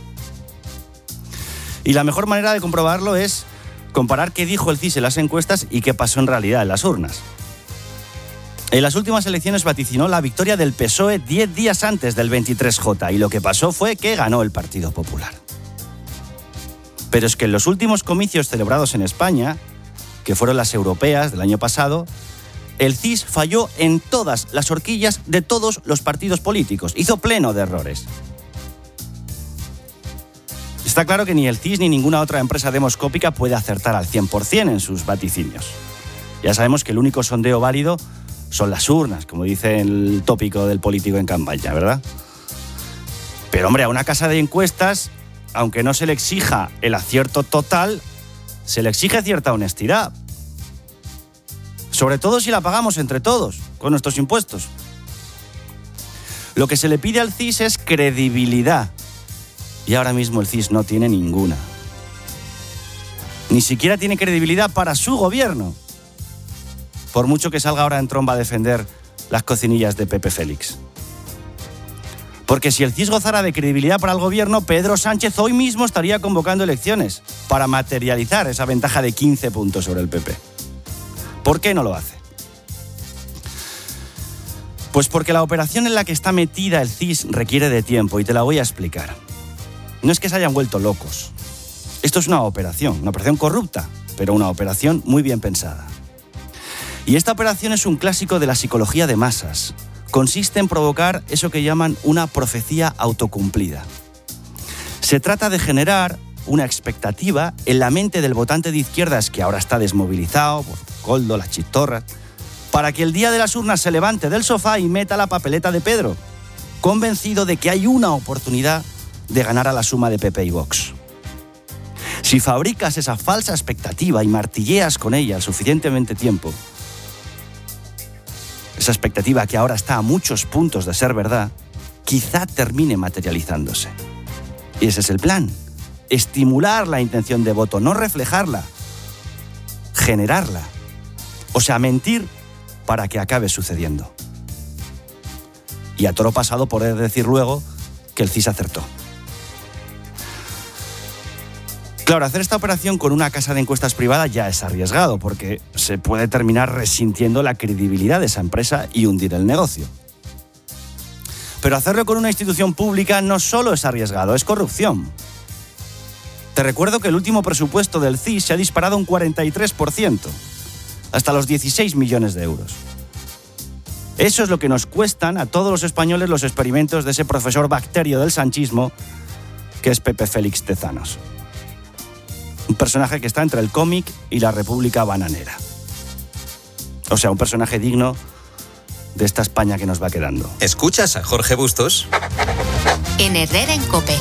Y la mejor manera de comprobarlo es comparar qué dijo el C I S en las encuestas y qué pasó en realidad en las urnas. En las últimas elecciones vaticinó la victoria del P S O E diez días antes del veintitrés J, y lo que pasó fue que ganó el Partido Popular. Pero es que en los últimos comicios celebrados en España, que fueron las europeas del año pasado, el C I S falló en todas las horquillas de todos los partidos políticos. Hizo pleno de errores. Está claro que ni el C I S ni ninguna otra empresa demoscópica puede acertar al cien por ciento en sus vaticinios. Ya sabemos que el único sondeo válido son las urnas, como dice el tópico del político en campaña, ¿verdad? Pero hombre, a una casa de encuestas, aunque no se le exija el acierto total, se le exige cierta honestidad. Sobre todo si la pagamos entre todos, con nuestros impuestos. Lo que se le pide al C I S es credibilidad. Y ahora mismo el C I S no tiene ninguna. Ni siquiera tiene credibilidad para su gobierno. Por mucho que salga ahora en tromba a defender las cocinillas de Pepe Félix. Porque si el C I S gozara de credibilidad para el gobierno, Pedro Sánchez hoy mismo estaría convocando elecciones para materializar esa ventaja de quince puntos sobre el P P. ¿Por qué no lo hace? Pues porque la operación en la que está metida el C I S requiere de tiempo y te la voy a explicar. No es que se hayan vuelto locos. Esto es una operación, una operación corrupta, pero una operación muy bien pensada. Y esta operación es un clásico de la psicología de masas. Consiste en provocar eso que llaman una profecía autocumplida. Se trata de generar una expectativa en la mente del votante de izquierdas que ahora está desmovilizado por Coldo, las chistorras, para que el día de las urnas se levante del sofá y meta la papeleta de Pedro, convencido de que hay una oportunidad de ganar a la suma de P P y Vox. Si fabricas esa falsa expectativa y martilleas con ella el suficientemente tiempo, esa expectativa que ahora está a muchos puntos de ser verdad, quizá termine materializándose. Y ese es el plan. Estimular la intención de voto, no reflejarla, generarla. O sea, mentir para que acabe sucediendo. Y a toro pasado poder decir luego que el C I S acertó. Claro, hacer esta operación con una casa de encuestas privada ya es arriesgado, porque se puede terminar resintiendo la credibilidad de esa empresa y hundir el negocio. Pero hacerlo con una institución pública no solo es arriesgado, es corrupción. Te recuerdo que el último presupuesto del C I S se ha disparado un cuarenta y tres por ciento, hasta los dieciséis millones de euros. Eso es lo que nos cuestan a todos los españoles los experimentos de ese profesor bacterio del sanchismo, que es Pepe Félix Tezanos. Un personaje que está entre el cómic y la República Bananera. O sea, un personaje digno de esta España que nos va quedando. ¿Escuchas a Jorge Bustos? En Herrera en COPE.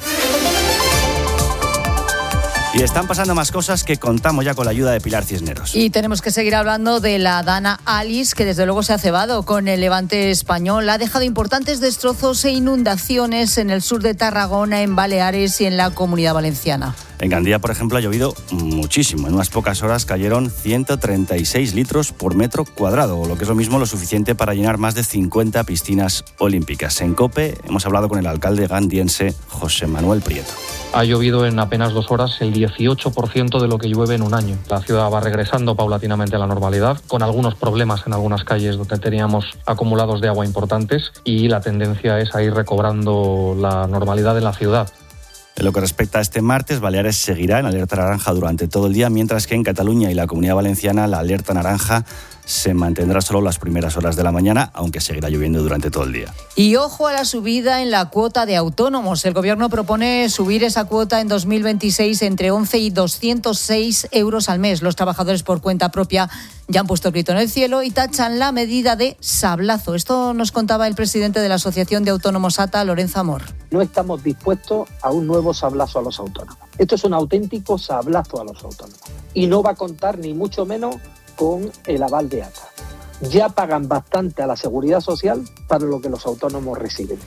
Y están pasando más cosas que contamos ya con la ayuda de Pilar Cisneros. Y tenemos que seguir hablando de la Dana Alice, que desde luego se ha cebado con el levante español. Ha dejado importantes destrozos e inundaciones en el sur de Tarragona, en Baleares y en la Comunidad Valenciana. En Gandía, por ejemplo, ha llovido muchísimo. En unas pocas horas cayeron ciento treinta y seis litros por metro cuadrado, o lo que es lo mismo, lo suficiente para llenar más de cincuenta piscinas olímpicas. En COPE hemos hablado con el alcalde gandiense José Manuel Prieto. Ha llovido en apenas dos horas el dieciocho por ciento de lo que llueve en un año. La ciudad va regresando paulatinamente a la normalidad, con algunos problemas en algunas calles donde teníamos acumulados de agua importantes, y la tendencia es a ir recobrando la normalidad en la ciudad. En lo que respecta a este martes, Baleares seguirá en alerta naranja durante todo el día, mientras que en Cataluña y la Comunidad Valenciana la alerta naranja se mantendrá solo las primeras horas de la mañana, aunque seguirá lloviendo durante todo el día. Y ojo a la subida en la cuota de autónomos. El Gobierno propone subir esa cuota en dos mil veintiséis entre once y doscientos seis euros al mes. Los trabajadores por cuenta propia ya han puesto el grito en el cielo y tachan la medida de sablazo. Esto nos contaba el presidente de la Asociación de Autónomos A T A, Lorenzo Amor. No estamos dispuestos a un nuevo sablazo a los autónomos. Esto es un auténtico sablazo a los autónomos. Y no va a contar ni mucho menos con el aval de A T A. Ya pagan bastante a la Seguridad Social para lo que los autónomos reciben.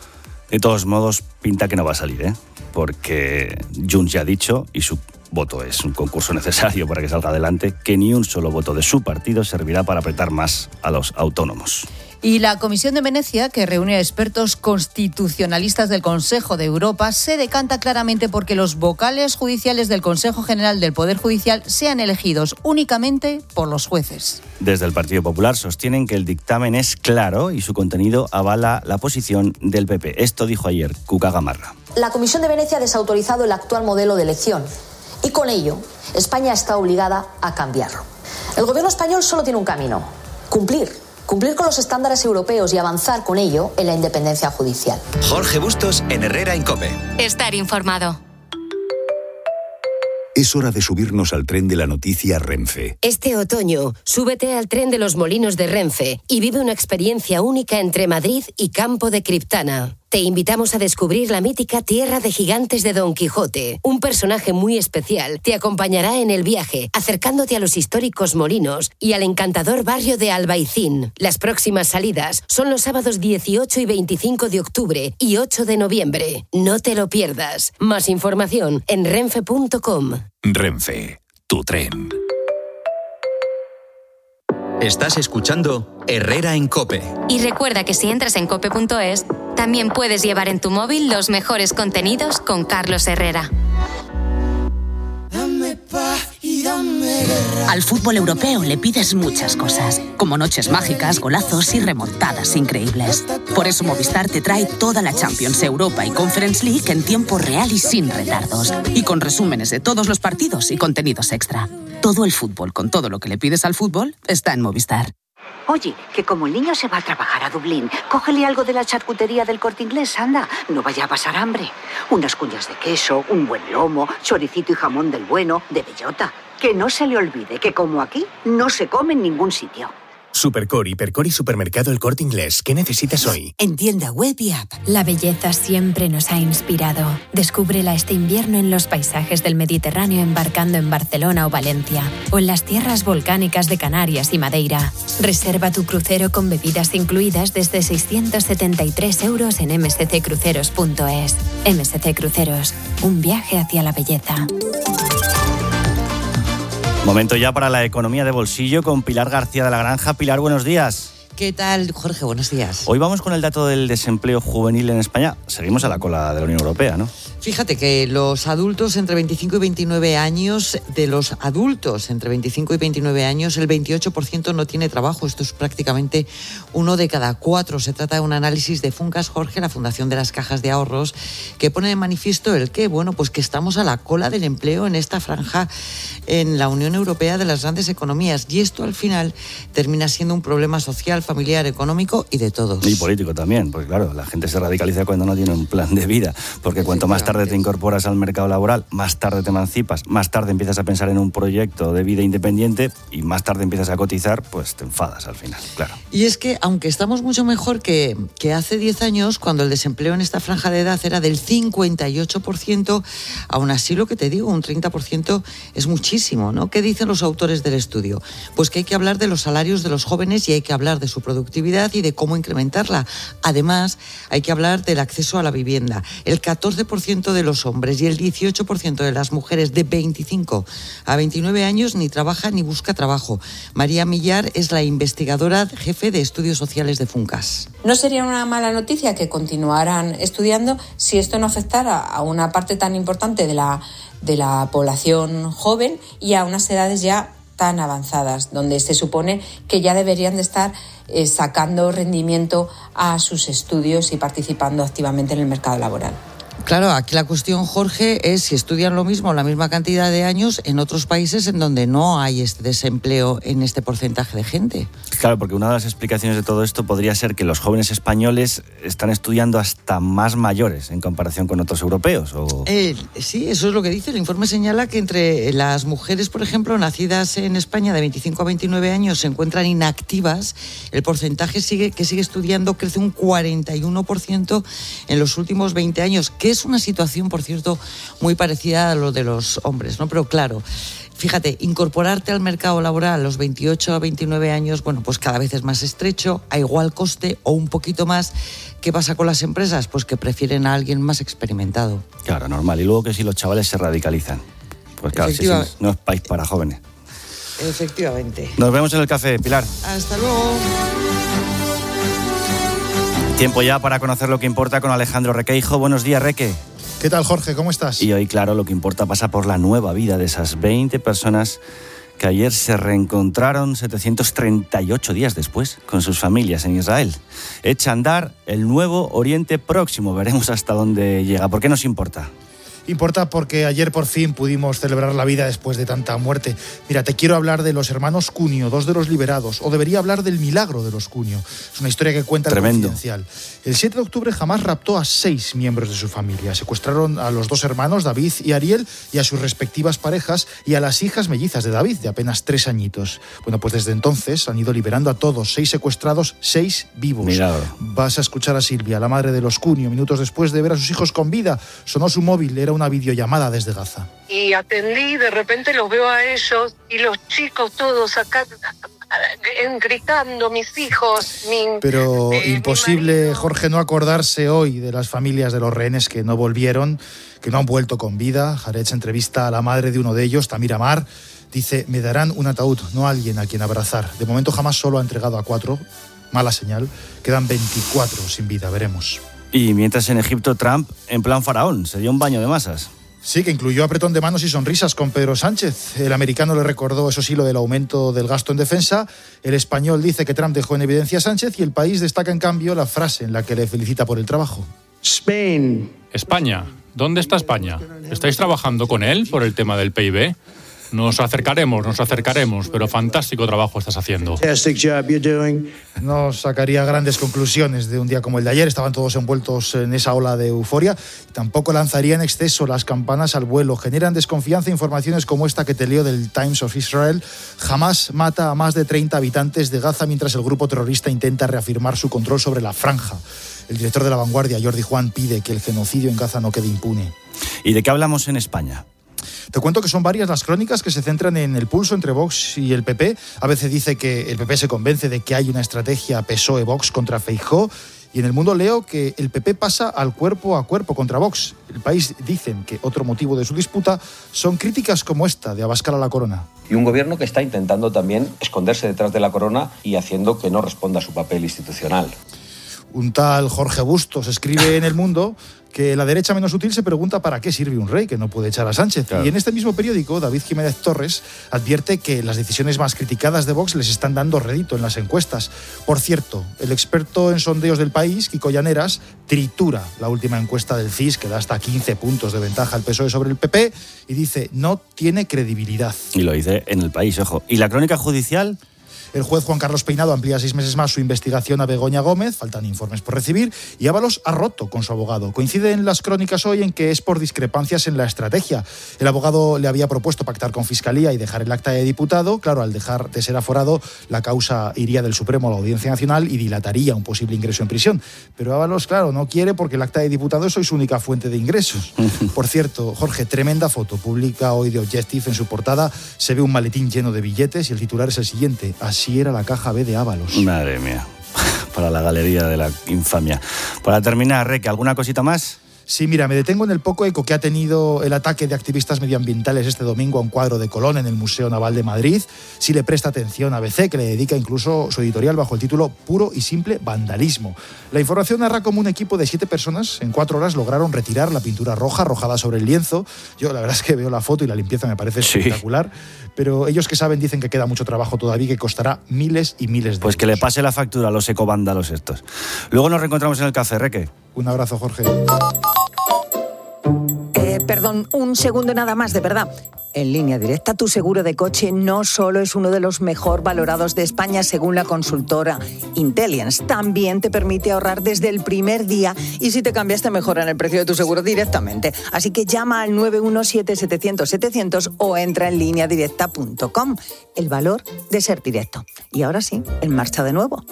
De todos modos, pinta que no va a salir, ¿eh? Porque Junts ya ha dicho, y su voto es un concurso necesario para que salga adelante, que ni un solo voto de su partido servirá para apretar más a los autónomos. Y la Comisión de Venecia, que reúne a expertos constitucionalistas del Consejo de Europa, se decanta claramente porque los vocales judiciales del Consejo General del Poder Judicial sean elegidos únicamente por los jueces. Desde el Partido Popular sostienen que el dictamen es claro y su contenido avala la posición del P P. Esto dijo ayer Cuca Gamarra. La Comisión de Venecia ha desautorizado el actual modelo de elección y con ello España está obligada a cambiarlo. El gobierno español solo tiene un camino: cumplir. Cumplir con los estándares europeos y avanzar con ello en la independencia judicial. Jorge Bustos en Herrera en COPE. Estar informado. Es hora de subirnos al tren de la noticia Renfe. Este otoño, súbete al tren de los molinos de Renfe y vive una experiencia única entre Madrid y Campo de Criptana. Te invitamos a descubrir la mítica tierra de gigantes de Don Quijote. Un personaje muy especial te acompañará en el viaje, acercándote a los históricos molinos y al encantador barrio de Albaicín. Las próximas salidas son los sábados dieciocho y veinticinco de octubre y ocho de noviembre. No te lo pierdas. Más información en renfe punto com. Renfe, tu tren. Estás escuchando Herrera en COPE. Y recuerda que si entras en cope punto es, también puedes llevar en tu móvil los mejores contenidos con Carlos Herrera. Dame paz y dame guerra. Al fútbol europeo le pides muchas cosas, como noches mágicas, golazos y remontadas increíbles. Por eso Movistar te trae toda la Champions, Europa y Conference League en tiempo real y sin retardos. Y con resúmenes de todos los partidos y contenidos extra. Todo el fútbol, con todo lo que le pides al fútbol, está en Movistar. Oye, que como el niño se va a trabajar a Dublín, cógele algo de la charcutería del Corte Inglés, anda. No vaya a pasar hambre. Unas cuñas de queso, un buen lomo, choricito y jamón del bueno, de bellota. Que no se le olvide que como aquí, no se come en ningún sitio. Supercor, Hipercor y Supermercado El Corte Inglés. ¿Qué necesitas hoy? En tienda web y app. La belleza siempre nos ha inspirado. Descúbrela este invierno en los paisajes del Mediterráneo embarcando en Barcelona o Valencia. O en las tierras volcánicas de Canarias y Madeira. Reserva tu crucero con bebidas incluidas desde seiscientos setenta y tres euros en m s c cruceros punto e s. M S C Cruceros. Un viaje hacia la belleza. Momento ya para la economía de bolsillo con Pilar García de la Granja. Pilar, buenos días. ¿Qué tal, Jorge? Buenos días. Hoy vamos con el dato del desempleo juvenil en España. Seguimos a la cola de la Unión Europea, ¿no? Fíjate que los adultos entre veinticinco y veintinueve años, de los adultos entre veinticinco y veintinueve años, el veintiocho por ciento no tiene trabajo. Esto es prácticamente uno de cada cuatro. Se trata de un análisis de Funcas, Jorge, la Fundación de las Cajas de Ahorros, que pone de manifiesto el que, bueno, pues que estamos a la cola del empleo en esta franja en la Unión Europea de las grandes economías. Y esto al final termina siendo un problema social, familiar, económico y de todos. Y político también, porque claro, la gente se radicaliza cuando no tiene un plan de vida, porque cuanto más tarde te incorporas al mercado laboral, más tarde te emancipas, más tarde empiezas a pensar en un proyecto de vida independiente y más tarde empiezas a cotizar, pues te enfadas al final, claro. Y es que, aunque estamos mucho mejor que, que hace diez años, cuando el desempleo en esta franja de edad era del cincuenta y ocho por ciento, aún así lo que te digo, un treinta por ciento es muchísimo, ¿no? ¿Qué dicen los autores del estudio? Pues que hay que hablar de los salarios de los jóvenes y hay que hablar de su productividad y de cómo incrementarla. Además, hay que hablar del acceso a la vivienda. El catorce por ciento de los hombres y el dieciocho por ciento de las mujeres de veinticinco a veintinueve años ni trabaja ni busca trabajo. María Millar es la investigadora jefe de estudios sociales de Funcas. No sería una mala noticia que continuaran estudiando si esto no afectara a una parte tan importante de la, de la población joven y a unas edades ya tan avanzadas, donde se supone que ya deberían de estar eh, sacando rendimiento a sus estudios y participando activamente en el mercado laboral. Claro, aquí la cuestión, Jorge, es si estudian lo mismo, la misma cantidad de años en otros países en donde no hay este desempleo en este porcentaje de gente. Claro, porque una de las explicaciones de todo esto podría ser que los jóvenes españoles están estudiando hasta más mayores en comparación con otros europeos. ¿O? Eh, sí, eso es lo que dice. El informe señala que entre las mujeres, por ejemplo, nacidas en España de veinticinco a veintinueve años se encuentran inactivas. El porcentaje sigue, que sigue estudiando crece un cuarenta y uno por ciento en los últimos veinte años, que es una situación, por cierto, muy parecida a lo de los hombres, ¿no? Pero claro, fíjate, incorporarte al mercado laboral a los veintiocho a veintinueve años, bueno, pues cada vez es más estrecho, a igual coste o un poquito más. ¿Qué pasa con las empresas? Pues que prefieren a alguien más experimentado. Claro, normal. Y luego que si los chavales se radicalizan. Pues claro, si es, no es país para jóvenes. Efectivamente. Nos vemos en el café, Pilar. Hasta luego. Tiempo ya para conocer lo que importa con Alejandro Requeijo. Buenos días, Reque. ¿Qué tal, Jorge? ¿Cómo estás? Y hoy, claro, lo que importa pasa por la nueva vida de esas veinte personas que ayer se reencontraron setecientos treinta y ocho días después con sus familias en Israel. Echa a andar el nuevo Oriente Próximo. Veremos hasta dónde llega. ¿Por qué nos importa? Importa porque ayer por fin pudimos celebrar la vida después de tanta muerte. Mira, te quiero hablar de los hermanos Cunio, dos de los liberados, o debería hablar del milagro de los Cunio. Es una historia que cuenta el Confidencial. El siete de octubre Hamás raptó a seis miembros de su familia. Secuestraron a los dos hermanos, David y Ariel, y a sus respectivas parejas, y a las hijas mellizas de David, de apenas tres añitos. Bueno, pues desde entonces han ido liberando a todos, seis secuestrados, seis vivos. Milagro. Vas a escuchar a Silvia, la madre de los Cunio, minutos después de ver a sus hijos con vida. Sonó su móvil, era una videollamada desde Gaza. Y atendí, de repente los veo a ellos y los chicos todos acá gritando, mis hijos. Mi, Pero eh, imposible, Jorge, no acordarse hoy de las familias de los rehenes que no volvieron, que no han vuelto con vida. Haaretz entrevista a la madre de uno de ellos, Tamir Amar. Dice, me darán un ataúd, no a alguien a quien abrazar. De momento jamás solo ha entregado a cuatro. Mala señal. Quedan veinticuatro sin vida, veremos. Y mientras en Egipto Trump, en plan faraón, se dio un baño de masas. Sí, que incluyó apretón de manos y sonrisas con Pedro Sánchez. El americano le recordó, eso sí, lo del aumento del gasto en defensa. El español dice que Trump dejó en evidencia a Sánchez y el país destaca, en cambio, la frase en la que le felicita por el trabajo. Spain. España. ¿Dónde está España? ¿Estáis trabajando con él por el tema del P I B? Nos acercaremos, nos acercaremos, pero fantástico trabajo estás haciendo. No sacaría grandes conclusiones de un día como el de ayer. Estaban todos envueltos en esa ola de euforia. Tampoco lanzaría en exceso las campanas al vuelo. Generan desconfianza informaciones como esta que te leo del Times of Israel. Hamas mata a más de treinta habitantes de Gaza mientras el grupo terrorista intenta reafirmar su control sobre la franja. El director de La Vanguardia, Jordi Juan, pide que el genocidio en Gaza no quede impune. ¿Y de qué hablamos en España? Te cuento que son varias las crónicas que se centran en el pulso entre Vox y el P P. A veces dice que el P P se convence de que hay una estrategia P S O E-Vox contra Feijóo. Y en El Mundo leo que el P P pasa al cuerpo a cuerpo contra Vox. El País dicen que otro motivo de su disputa son críticas como esta de Abascal a la corona. Y un gobierno que está intentando también esconderse detrás de la corona y haciendo que no responda a su papel institucional. Un tal Jorge Bustos escribe en El Mundo que la derecha menos útil se pregunta para qué sirve un rey que no puede echar a Sánchez. Claro. Y en este mismo periódico, David Jiménez Torres advierte que las decisiones más criticadas de Vox les están dando rédito en las encuestas. Por cierto, el experto en sondeos del País, Kiko Llaneras, tritura la última encuesta del C I S, que da hasta quince puntos de ventaja al P S O E sobre el P P, y dice, no tiene credibilidad. Y lo dice en El País, ojo. ¿Y la crónica judicial? El juez Juan Carlos Peinado amplía seis meses más su investigación a Begoña Gómez, faltan informes por recibir, y Ábalos ha roto con su abogado. Coinciden las crónicas hoy en que es por discrepancias en la estrategia. El abogado le había propuesto pactar con Fiscalía y dejar el acta de diputado. Claro, al dejar de ser aforado, la causa iría del Supremo a la Audiencia Nacional y dilataría un posible ingreso en prisión. Pero Ábalos, claro, no quiere porque el acta de diputado es hoy su única fuente de ingresos. Por cierto, Jorge, tremenda foto publica hoy The Objective. En su portada se ve un maletín lleno de billetes y el titular es el siguiente: así era la caja B de Ábalos. Madre mía, para la galería de la infamia. Para terminar, Reque, ¿alguna cosita más? Sí, mira, me detengo en el poco eco que ha tenido el ataque de activistas medioambientales este domingo a un cuadro de Colón en el Museo Naval de Madrid. Sí le presta atención a A B C, que le dedica incluso su editorial bajo el título Puro y simple vandalismo. La información narra cómo un equipo de siete personas en cuatro horas lograron retirar la pintura roja arrojada sobre el lienzo. Yo la verdad es que veo la foto y la limpieza me parece sí. espectacular, pero ellos que saben dicen que queda mucho trabajo todavía y que costará miles y miles de Pues euros. Que le pase la factura a los ecovándalos estos. Luego nos reencontramos en el café, Reque. Un abrazo, Jorge. Eh, perdón, un segundo nada más, de verdad. En Línea Directa, tu seguro de coche no solo es uno de los mejor valorados de España según la consultora Intelliance, también te permite ahorrar desde el primer día y si te cambias te mejoran el precio de tu seguro directamente. Así que llama al nueve uno siete, setecientos, setecientos o entra en línea directa punto com. El valor de ser directo. Y ahora sí, en marcha de nuevo.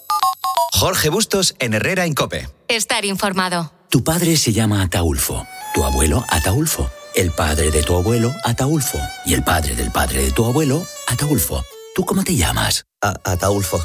Jorge Bustos en Herrera en COPE. Estar informado. Tu padre se llama Ataulfo, tu abuelo Ataulfo, el padre de tu abuelo Ataulfo y el padre del padre de tu abuelo Ataulfo. ¿Tú cómo te llamas? A- Ataulfo.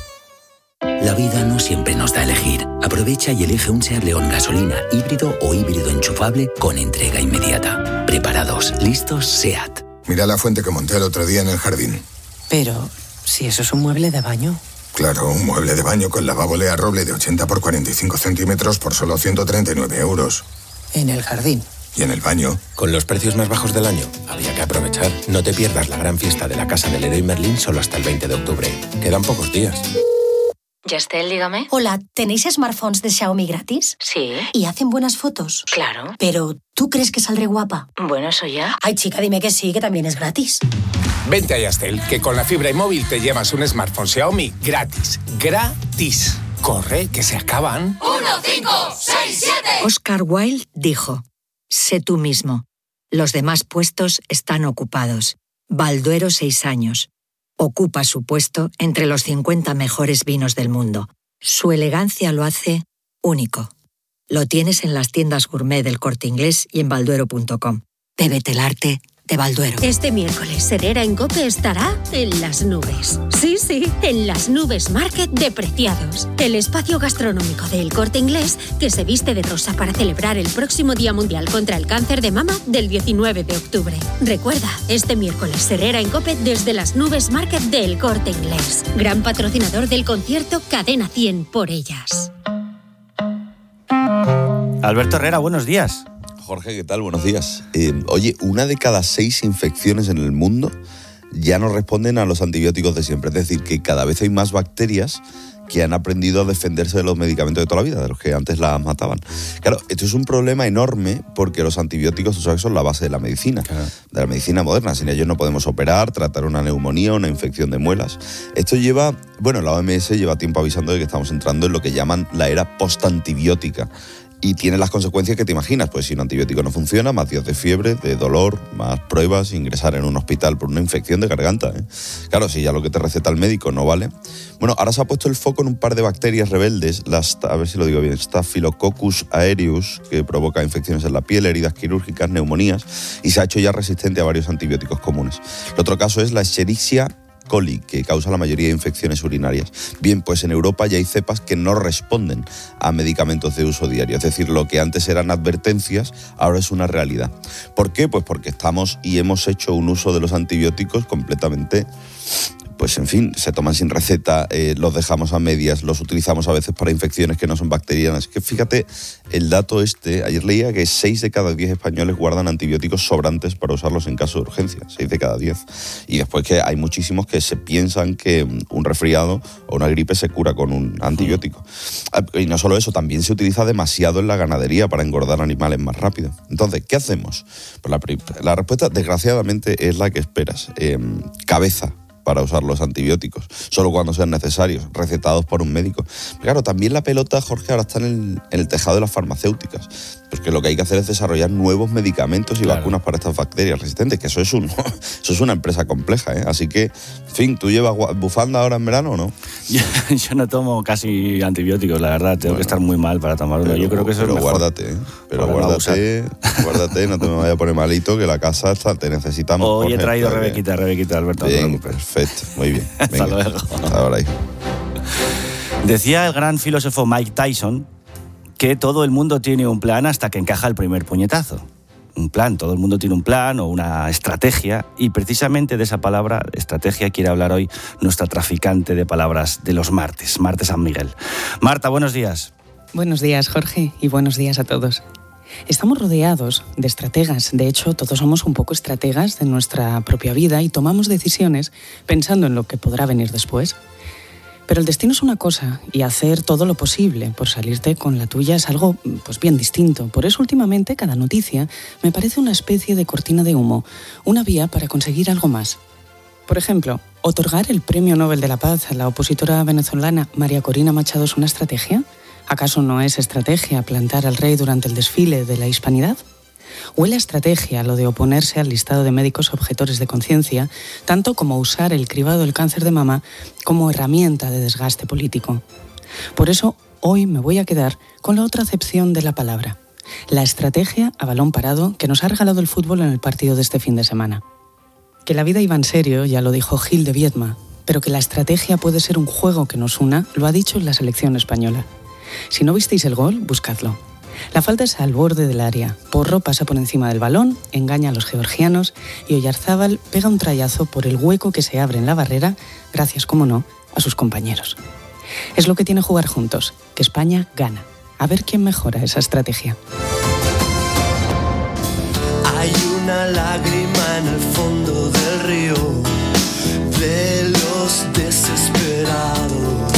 La vida no siempre nos da a elegir. Aprovecha y elige un SEAT León gasolina, híbrido o híbrido enchufable con entrega inmediata. Preparados, listos, SEAT. Mira la fuente que monté el otro día en el jardín. Pero, si eso es un mueble de baño. Claro, un mueble de baño con lavabo Lea Roble de ochenta por cuarenta y cinco centímetros por solo ciento treinta y nueve euros. En el jardín. ¿Y en el baño? Con los precios más bajos del año, había que aprovechar. No te pierdas la gran fiesta de la Casa del Leroy Merlin solo hasta el veinte de octubre. Quedan pocos días. Yastel, dígame. Hola, ¿tenéis smartphones de Xiaomi gratis? Sí. ¿Y hacen buenas fotos? Claro. Pero, ¿tú crees que saldré guapa? Bueno, eso ya. Ay, chica, dime que sí, que también es gratis. Vente a Yastel, que con la fibra y móvil te llevas un smartphone Xiaomi gratis. ¡Gratis! Corre, que se acaban. uno, cinco, seis, siete. Oscar Wilde dijo: sé tú mismo. Los demás puestos están ocupados. Balduero, seis años. Ocupa su puesto entre los cincuenta mejores vinos del mundo. Su elegancia lo hace único. Lo tienes en las tiendas gourmet del Corte Inglés y en balduero punto com. Bébete el arte de Balduero. Este miércoles, Herrera en COPE estará en las nubes. Sí, sí, en las nubes Market de Preciados. El espacio gastronómico del Corte Inglés que se viste de rosa para celebrar el próximo Día Mundial contra el Cáncer de Mama del diecinueve de octubre. Recuerda, este miércoles, Herrera en COPE desde las nubes Market del Corte Inglés. Gran patrocinador del concierto Cadena cien por ellas. Alberto Herrera, buenos días. Jorge, ¿qué tal? Buenos días. Eh, oye, una de cada seis infecciones en el mundo ya no responden a los antibióticos de siempre. Es decir, que cada vez hay más bacterias que han aprendido a defenderse de los medicamentos de toda la vida, de los que antes las mataban. Claro, esto es un problema enorme porque los antibióticos, tú sabes, son la base de la medicina, claro. de la medicina moderna. Sin ellos no podemos operar, tratar una neumonía, una infección de muelas. Esto lleva, bueno, la O M S lleva tiempo avisando de que estamos entrando en lo que llaman la era postantibiótica. Y tiene las consecuencias que te imaginas, pues si un antibiótico no funciona, más días de fiebre, de dolor, más pruebas, ingresar en un hospital por una infección de garganta, ¿eh? Claro, si ya lo que te receta el médico no vale. Bueno, ahora se ha puesto el foco en un par de bacterias rebeldes, las, a ver si lo digo bien, Staphylococcus aureus, que provoca infecciones en la piel, heridas quirúrgicas, neumonías, y se ha hecho ya resistente a varios antibióticos comunes. El otro caso es la Escherichia coli, que causa la mayoría de infecciones urinarias. Bien, pues en Europa ya hay cepas que no responden a medicamentos de uso diario. Es decir, lo que antes eran advertencias, ahora es una realidad. ¿Por qué? Pues porque estamos y hemos hecho un uso de los antibióticos completamente... pues en fin, se toman sin receta, eh, los dejamos a medias, los utilizamos a veces para infecciones que no son bacterianas. Que fíjate, el dato este, ayer leía que seis de cada diez españoles guardan antibióticos sobrantes para usarlos en caso de urgencia, seis de cada diez. Y después que hay muchísimos que se piensan que un resfriado o una gripe se cura con un antibiótico. Y no solo eso, también se utiliza demasiado en la ganadería para engordar animales más rápido. Entonces, ¿qué hacemos? Pues la, la respuesta, desgraciadamente, es la que esperas. Eh, cabeza para usar los antibióticos, solo cuando sean necesarios, recetados por un médico. Pero claro, también la pelota, Jorge, ahora está en el, en el tejado de las farmacéuticas, porque lo que hay que hacer es desarrollar nuevos medicamentos y claro. vacunas para estas bacterias resistentes, que eso es un eso es una empresa compleja, ¿eh? Así que, en fin, ¿tú llevas bufanda ahora en verano o no? Yo, yo no tomo casi antibióticos, la verdad, tengo bueno, que estar muy mal para tomar uno. Yo creo que eso pero es mejor. Guárdate, pero guárdate, guárdate, no te me vaya a poner malito, que la casa está, te necesitamos. Hoy he traído a Rebequita, Rebequita, Alberto. Bien, perfecto, muy bien. Hasta luego. Hasta ahora, hijo. Decía el gran filósofo Mike Tyson que todo el mundo tiene un plan hasta que encaja el primer puñetazo. Un plan, todo el mundo tiene un plan o una estrategia, y precisamente de esa palabra, estrategia, quiere hablar hoy nuestra traficante de palabras de los martes, Marta San Miguel. Marta, buenos días. Buenos días, Jorge, y buenos días a todos. Estamos rodeados de estrategas. De hecho, todos somos un poco estrategas de nuestra propia vida y tomamos decisiones pensando en lo que podrá venir después. Pero el destino es una cosa y hacer todo lo posible por salirte con la tuya es algo pues bien distinto. Por eso últimamente cada noticia me parece una especie de cortina de humo, una vía para conseguir algo más. Por ejemplo, ¿otorgar el Premio Nobel de la Paz a la opositora venezolana María Corina Machado es una estrategia? ¿Acaso no es estrategia plantar al rey durante el desfile de la Hispanidad? ¿O es la estrategia lo de oponerse al listado de médicos objetores de conciencia, tanto como usar el cribado del cáncer de mama como herramienta de desgaste político? Por eso, hoy me voy a quedar con la otra acepción de la palabra, la estrategia a balón parado que nos ha regalado el fútbol en el partido de este fin de semana. Que la vida iba en serio, ya lo dijo Gil de Viedma, pero que la estrategia puede ser un juego que nos una, lo ha dicho la selección española. Si no visteis el gol, buscadlo. La falta es al borde del área. Porro pasa por encima del balón, engaña a los georgianos y Oyarzábal pega un trayazo por el hueco que se abre en la barrera, gracias, como no, a sus compañeros. Es lo que tiene jugar juntos, que España gana. A ver quién mejora esa estrategia. Hay una lágrima en el fondo del río de los desesperados.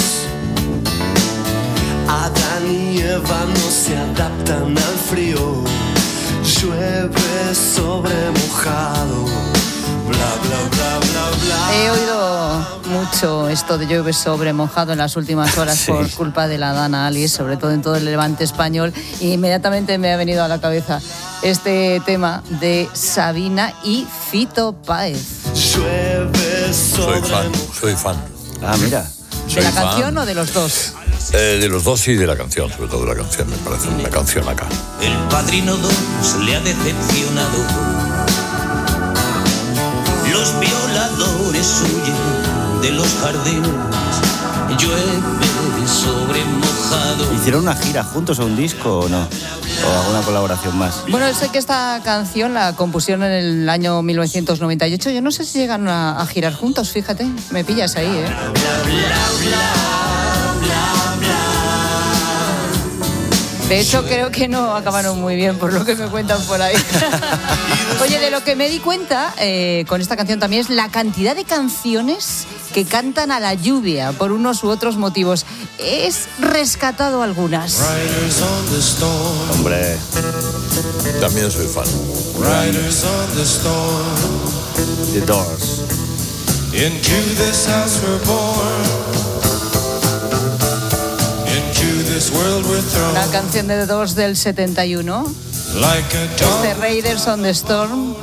Adán y Eva no se adaptan al frío, llueve sobre mojado, bla, bla, bla, bla, bla. He oído mucho esto de llueve sobre mojado en las últimas horas sí. por culpa de la Dana Alice, sobre todo en todo el Levante español, y inmediatamente me ha venido a la cabeza este tema de Sabina y Fito Páez. Llueve sobre soy fan, soy fan. Ah, mira. ¿De la fan. canción o de los dos? Eh, de los dos y de la canción, sobre todo de la canción, me parece una canción acá. El Padrino dos le ha decepcionado. Los violadores huyen de los jardines. Llueve sobre mojado. ¿Hicieron una gira juntos o un disco o no? ¿O alguna colaboración más? Bueno, sé que esta canción la compusieron en el año mil novecientos noventa y ocho. Yo no sé si llegaron a, a girar juntos, fíjate. Me pillas ahí, ¿eh? Bla, bla, bla, bla, bla. De hecho, creo que no acabaron muy bien, por lo que me cuentan por ahí. Oye, de lo que me di cuenta eh, con esta canción también es la cantidad de canciones que cantan a la lluvia por unos u otros motivos. Es rescatado algunas. Hombre, también soy fan. Riders on the storm. The Doors. Into this house we're born. Into this world we're thrown. Una canción de The Doors del setenta y uno. Like a Es de Raiders on the Storm.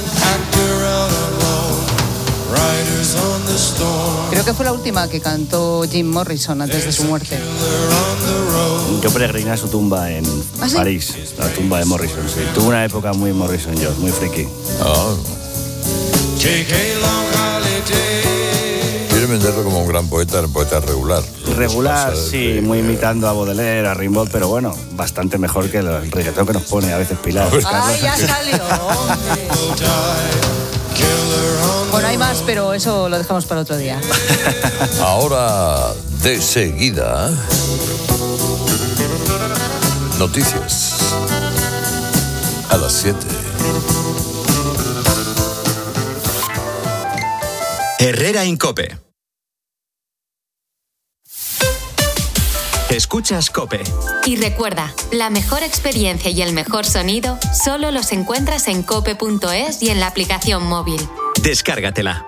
Riders on the storm. Creo que fue la última que cantó Jim Morrison antes de su muerte. Yo peregriné a su tumba en ¿Ah, sí? París, la tumba de Morrison, sí. Tuve una época muy Morrison yo, muy friki. Oh. Quiere venderlo como un gran poeta, un poeta regular. Regular, sí, muy imitando a Baudelaire, a Rimbaud, pero bueno, bastante mejor que el reggaetón que nos pone a veces Pilar. ¡Ay, ya salió! Hombre. Bueno, hay más, pero eso lo dejamos para otro día. Ahora, de seguida, noticias a las siete. Herrera Incope. Escuchas COPE. Y recuerda, la mejor experiencia y el mejor sonido solo los encuentras en cope punto es y en la aplicación móvil. Descárgatela.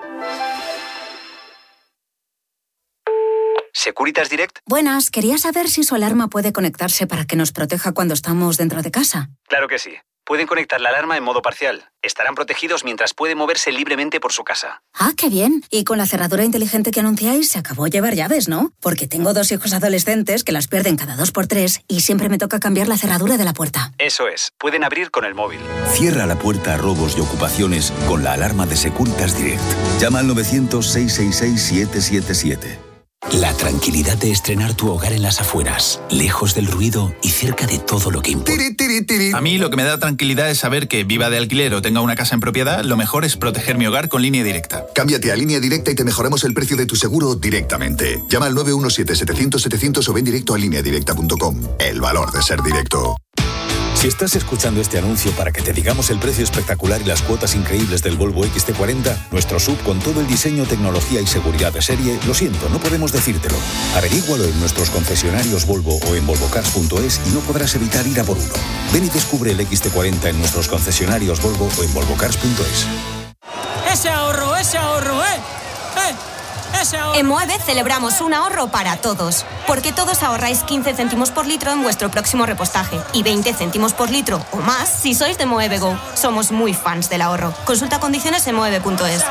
Securitas Direct. Buenas, quería saber si su alarma puede conectarse para que nos proteja cuando estamos dentro de casa. Claro que sí. Pueden conectar la alarma en modo parcial. Estarán protegidos mientras puede moverse libremente por su casa. Ah, qué bien. Y con la cerradura inteligente que anunciáis, se acabó llevar llaves, ¿no? Porque tengo dos hijos adolescentes que las pierden cada dos por tres y siempre me toca cambiar la cerradura de la puerta. Eso es. Pueden abrir con el móvil. Cierra la puerta a robos y ocupaciones con la alarma de Securitas Direct. Llama al novecientos, seiscientos sesenta y seis, siete siete siete. La tranquilidad de estrenar tu hogar en las afueras, lejos del ruido y cerca de todo lo que importa. A mí lo que me da tranquilidad es saber que viva de alquiler o tenga una casa en propiedad, lo mejor es proteger mi hogar con Línea Directa. Cámbiate a Línea Directa y te mejoramos el precio de tu seguro directamente. Llama al nueve uno siete, setecientos, setecientos o ven directo a línea directa punto com. El valor de ser directo. Si estás escuchando este anuncio para que te digamos el precio espectacular y las cuotas increíbles del Volvo X C cuarenta, nuestro sub con todo el diseño, tecnología y seguridad de serie, lo siento, no podemos decírtelo. Averígualo en nuestros concesionarios Volvo o en volvo cars punto es y no podrás evitar ir a por uno. Ven y descubre el X C cuarenta en nuestros concesionarios Volvo o en volvo cars punto es. ¡Ese ahorro, ese ahorro, eh! ¡Eh! En Moeve celebramos un ahorro para todos, porque todos ahorráis quince céntimos por litro en vuestro próximo repostaje y veinte céntimos por litro o más si sois de Moeve Go. Somos muy fans del ahorro. Consulta condiciones en moeve punto es.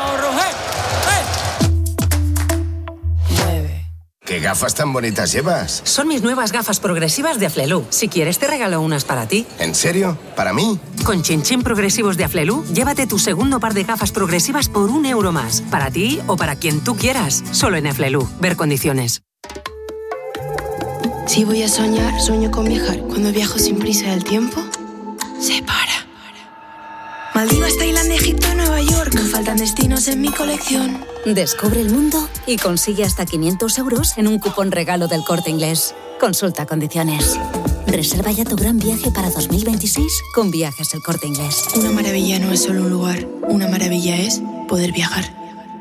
¿Qué gafas tan bonitas llevas? Son mis nuevas gafas progresivas de Aflelu. Si quieres te regalo unas para ti. ¿En serio? ¿Para mí? Con Chinchín Progresivos de Aflelu, llévate tu segundo par de gafas progresivas por un euro más. Para ti o para quien tú quieras. Solo en Aflelu. Ver condiciones. Si voy a soñar, sueño con viajar. Cuando viajo sin prisa del tiempo, se para. Maldivas, Tailandia, Egipto, Nueva York. No faltan destinos en mi colección. Descubre el mundo y consigue hasta quinientos euros en un cupón regalo del Corte Inglés. Consulta condiciones. Reserva ya tu gran viaje para dos mil veintiséis con Viajes El Corte Inglés. Una maravilla no es solo un lugar. Una maravilla es poder viajar.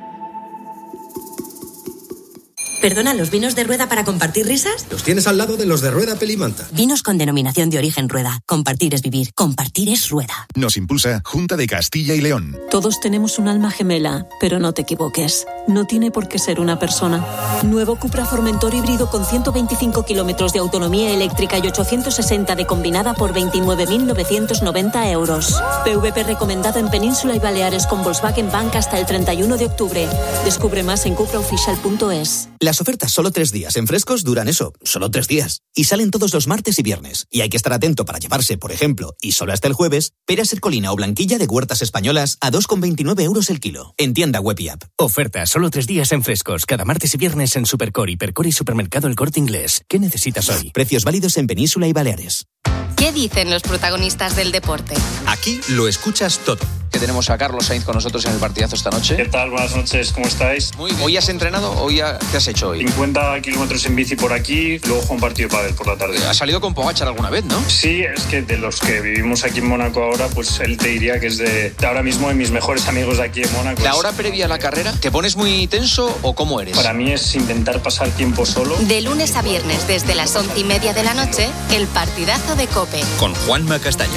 ¿Perdona, los vinos de Rueda para compartir risas? Los tienes al lado de los de Rueda Pelimanta. Vinos con denominación de origen Rueda. Compartir es vivir. Compartir es Rueda. Nos impulsa Junta de Castilla y León. Todos tenemos un alma gemela, pero no te equivoques. No tiene por qué ser una persona. Nuevo Cupra Formentor híbrido con ciento veinticinco kilómetros de autonomía eléctrica y ochocientos sesenta de combinada por veintinueve mil novecientos noventa euros. P V P recomendado en Península y Baleares con Volkswagen Bank hasta el treinta y uno de octubre. Descubre más en cupra oficial punto es. Las ofertas solo tres días en Frescos duran eso, solo tres días. Y salen todos los martes y viernes. Y hay que estar atento para llevarse, por ejemplo, y solo hasta el jueves, peras ercolina o blanquilla de Huertas Españolas a dos con veintinueve euros el kilo. En tienda web y app. Ofertas solo tres días en Frescos, cada martes y viernes en Supercor, Hipercor y Supermercado El Corte Inglés. ¿Qué necesitas hoy? Precios válidos en Península y Baleares. ¿Qué dicen los protagonistas del deporte? Aquí lo escuchas todo. tenemos a Carlos Sainz con nosotros en el partidazo esta noche. ¿Qué tal? Buenas noches, ¿cómo estáis? Muy bien. ¿Hoy has entrenado? ¿Hoy ha... ¿Qué has hecho hoy? cincuenta kilómetros en bici por aquí, luego juego un partido de pádel por la tarde. ¿Has salido con Pogačar alguna vez, no? Sí, es que de los que vivimos aquí en Mónaco ahora, pues él te diría que es de, de ahora mismo de mis mejores amigos de aquí en Mónaco. ¿La hora previa a la carrera te pones muy tenso o cómo eres? Para mí es intentar pasar tiempo solo. De lunes a viernes desde las once y media de la noche, el partidazo de COPE. Con Juanma Castaño.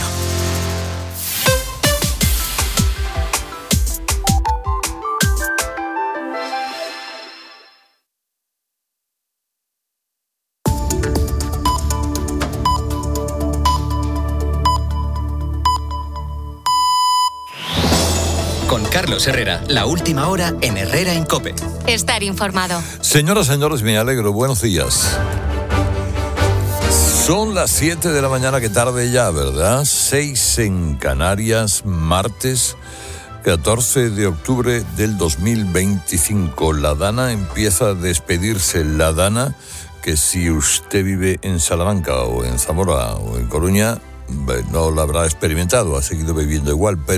Con Carlos Herrera, la última hora en Herrera en COPE. Estar informado. Señoras, señores, me alegro. Buenos días. Son las siete de la mañana, que tarde ya, ¿verdad? seis en Canarias, martes catorce de octubre del dos mil veinticinco. La Dana empieza a despedirse. La Dana, que si usted vive en Salamanca o en Zamora o en Coruña, no la habrá experimentado, ha seguido bebiendo igual, pero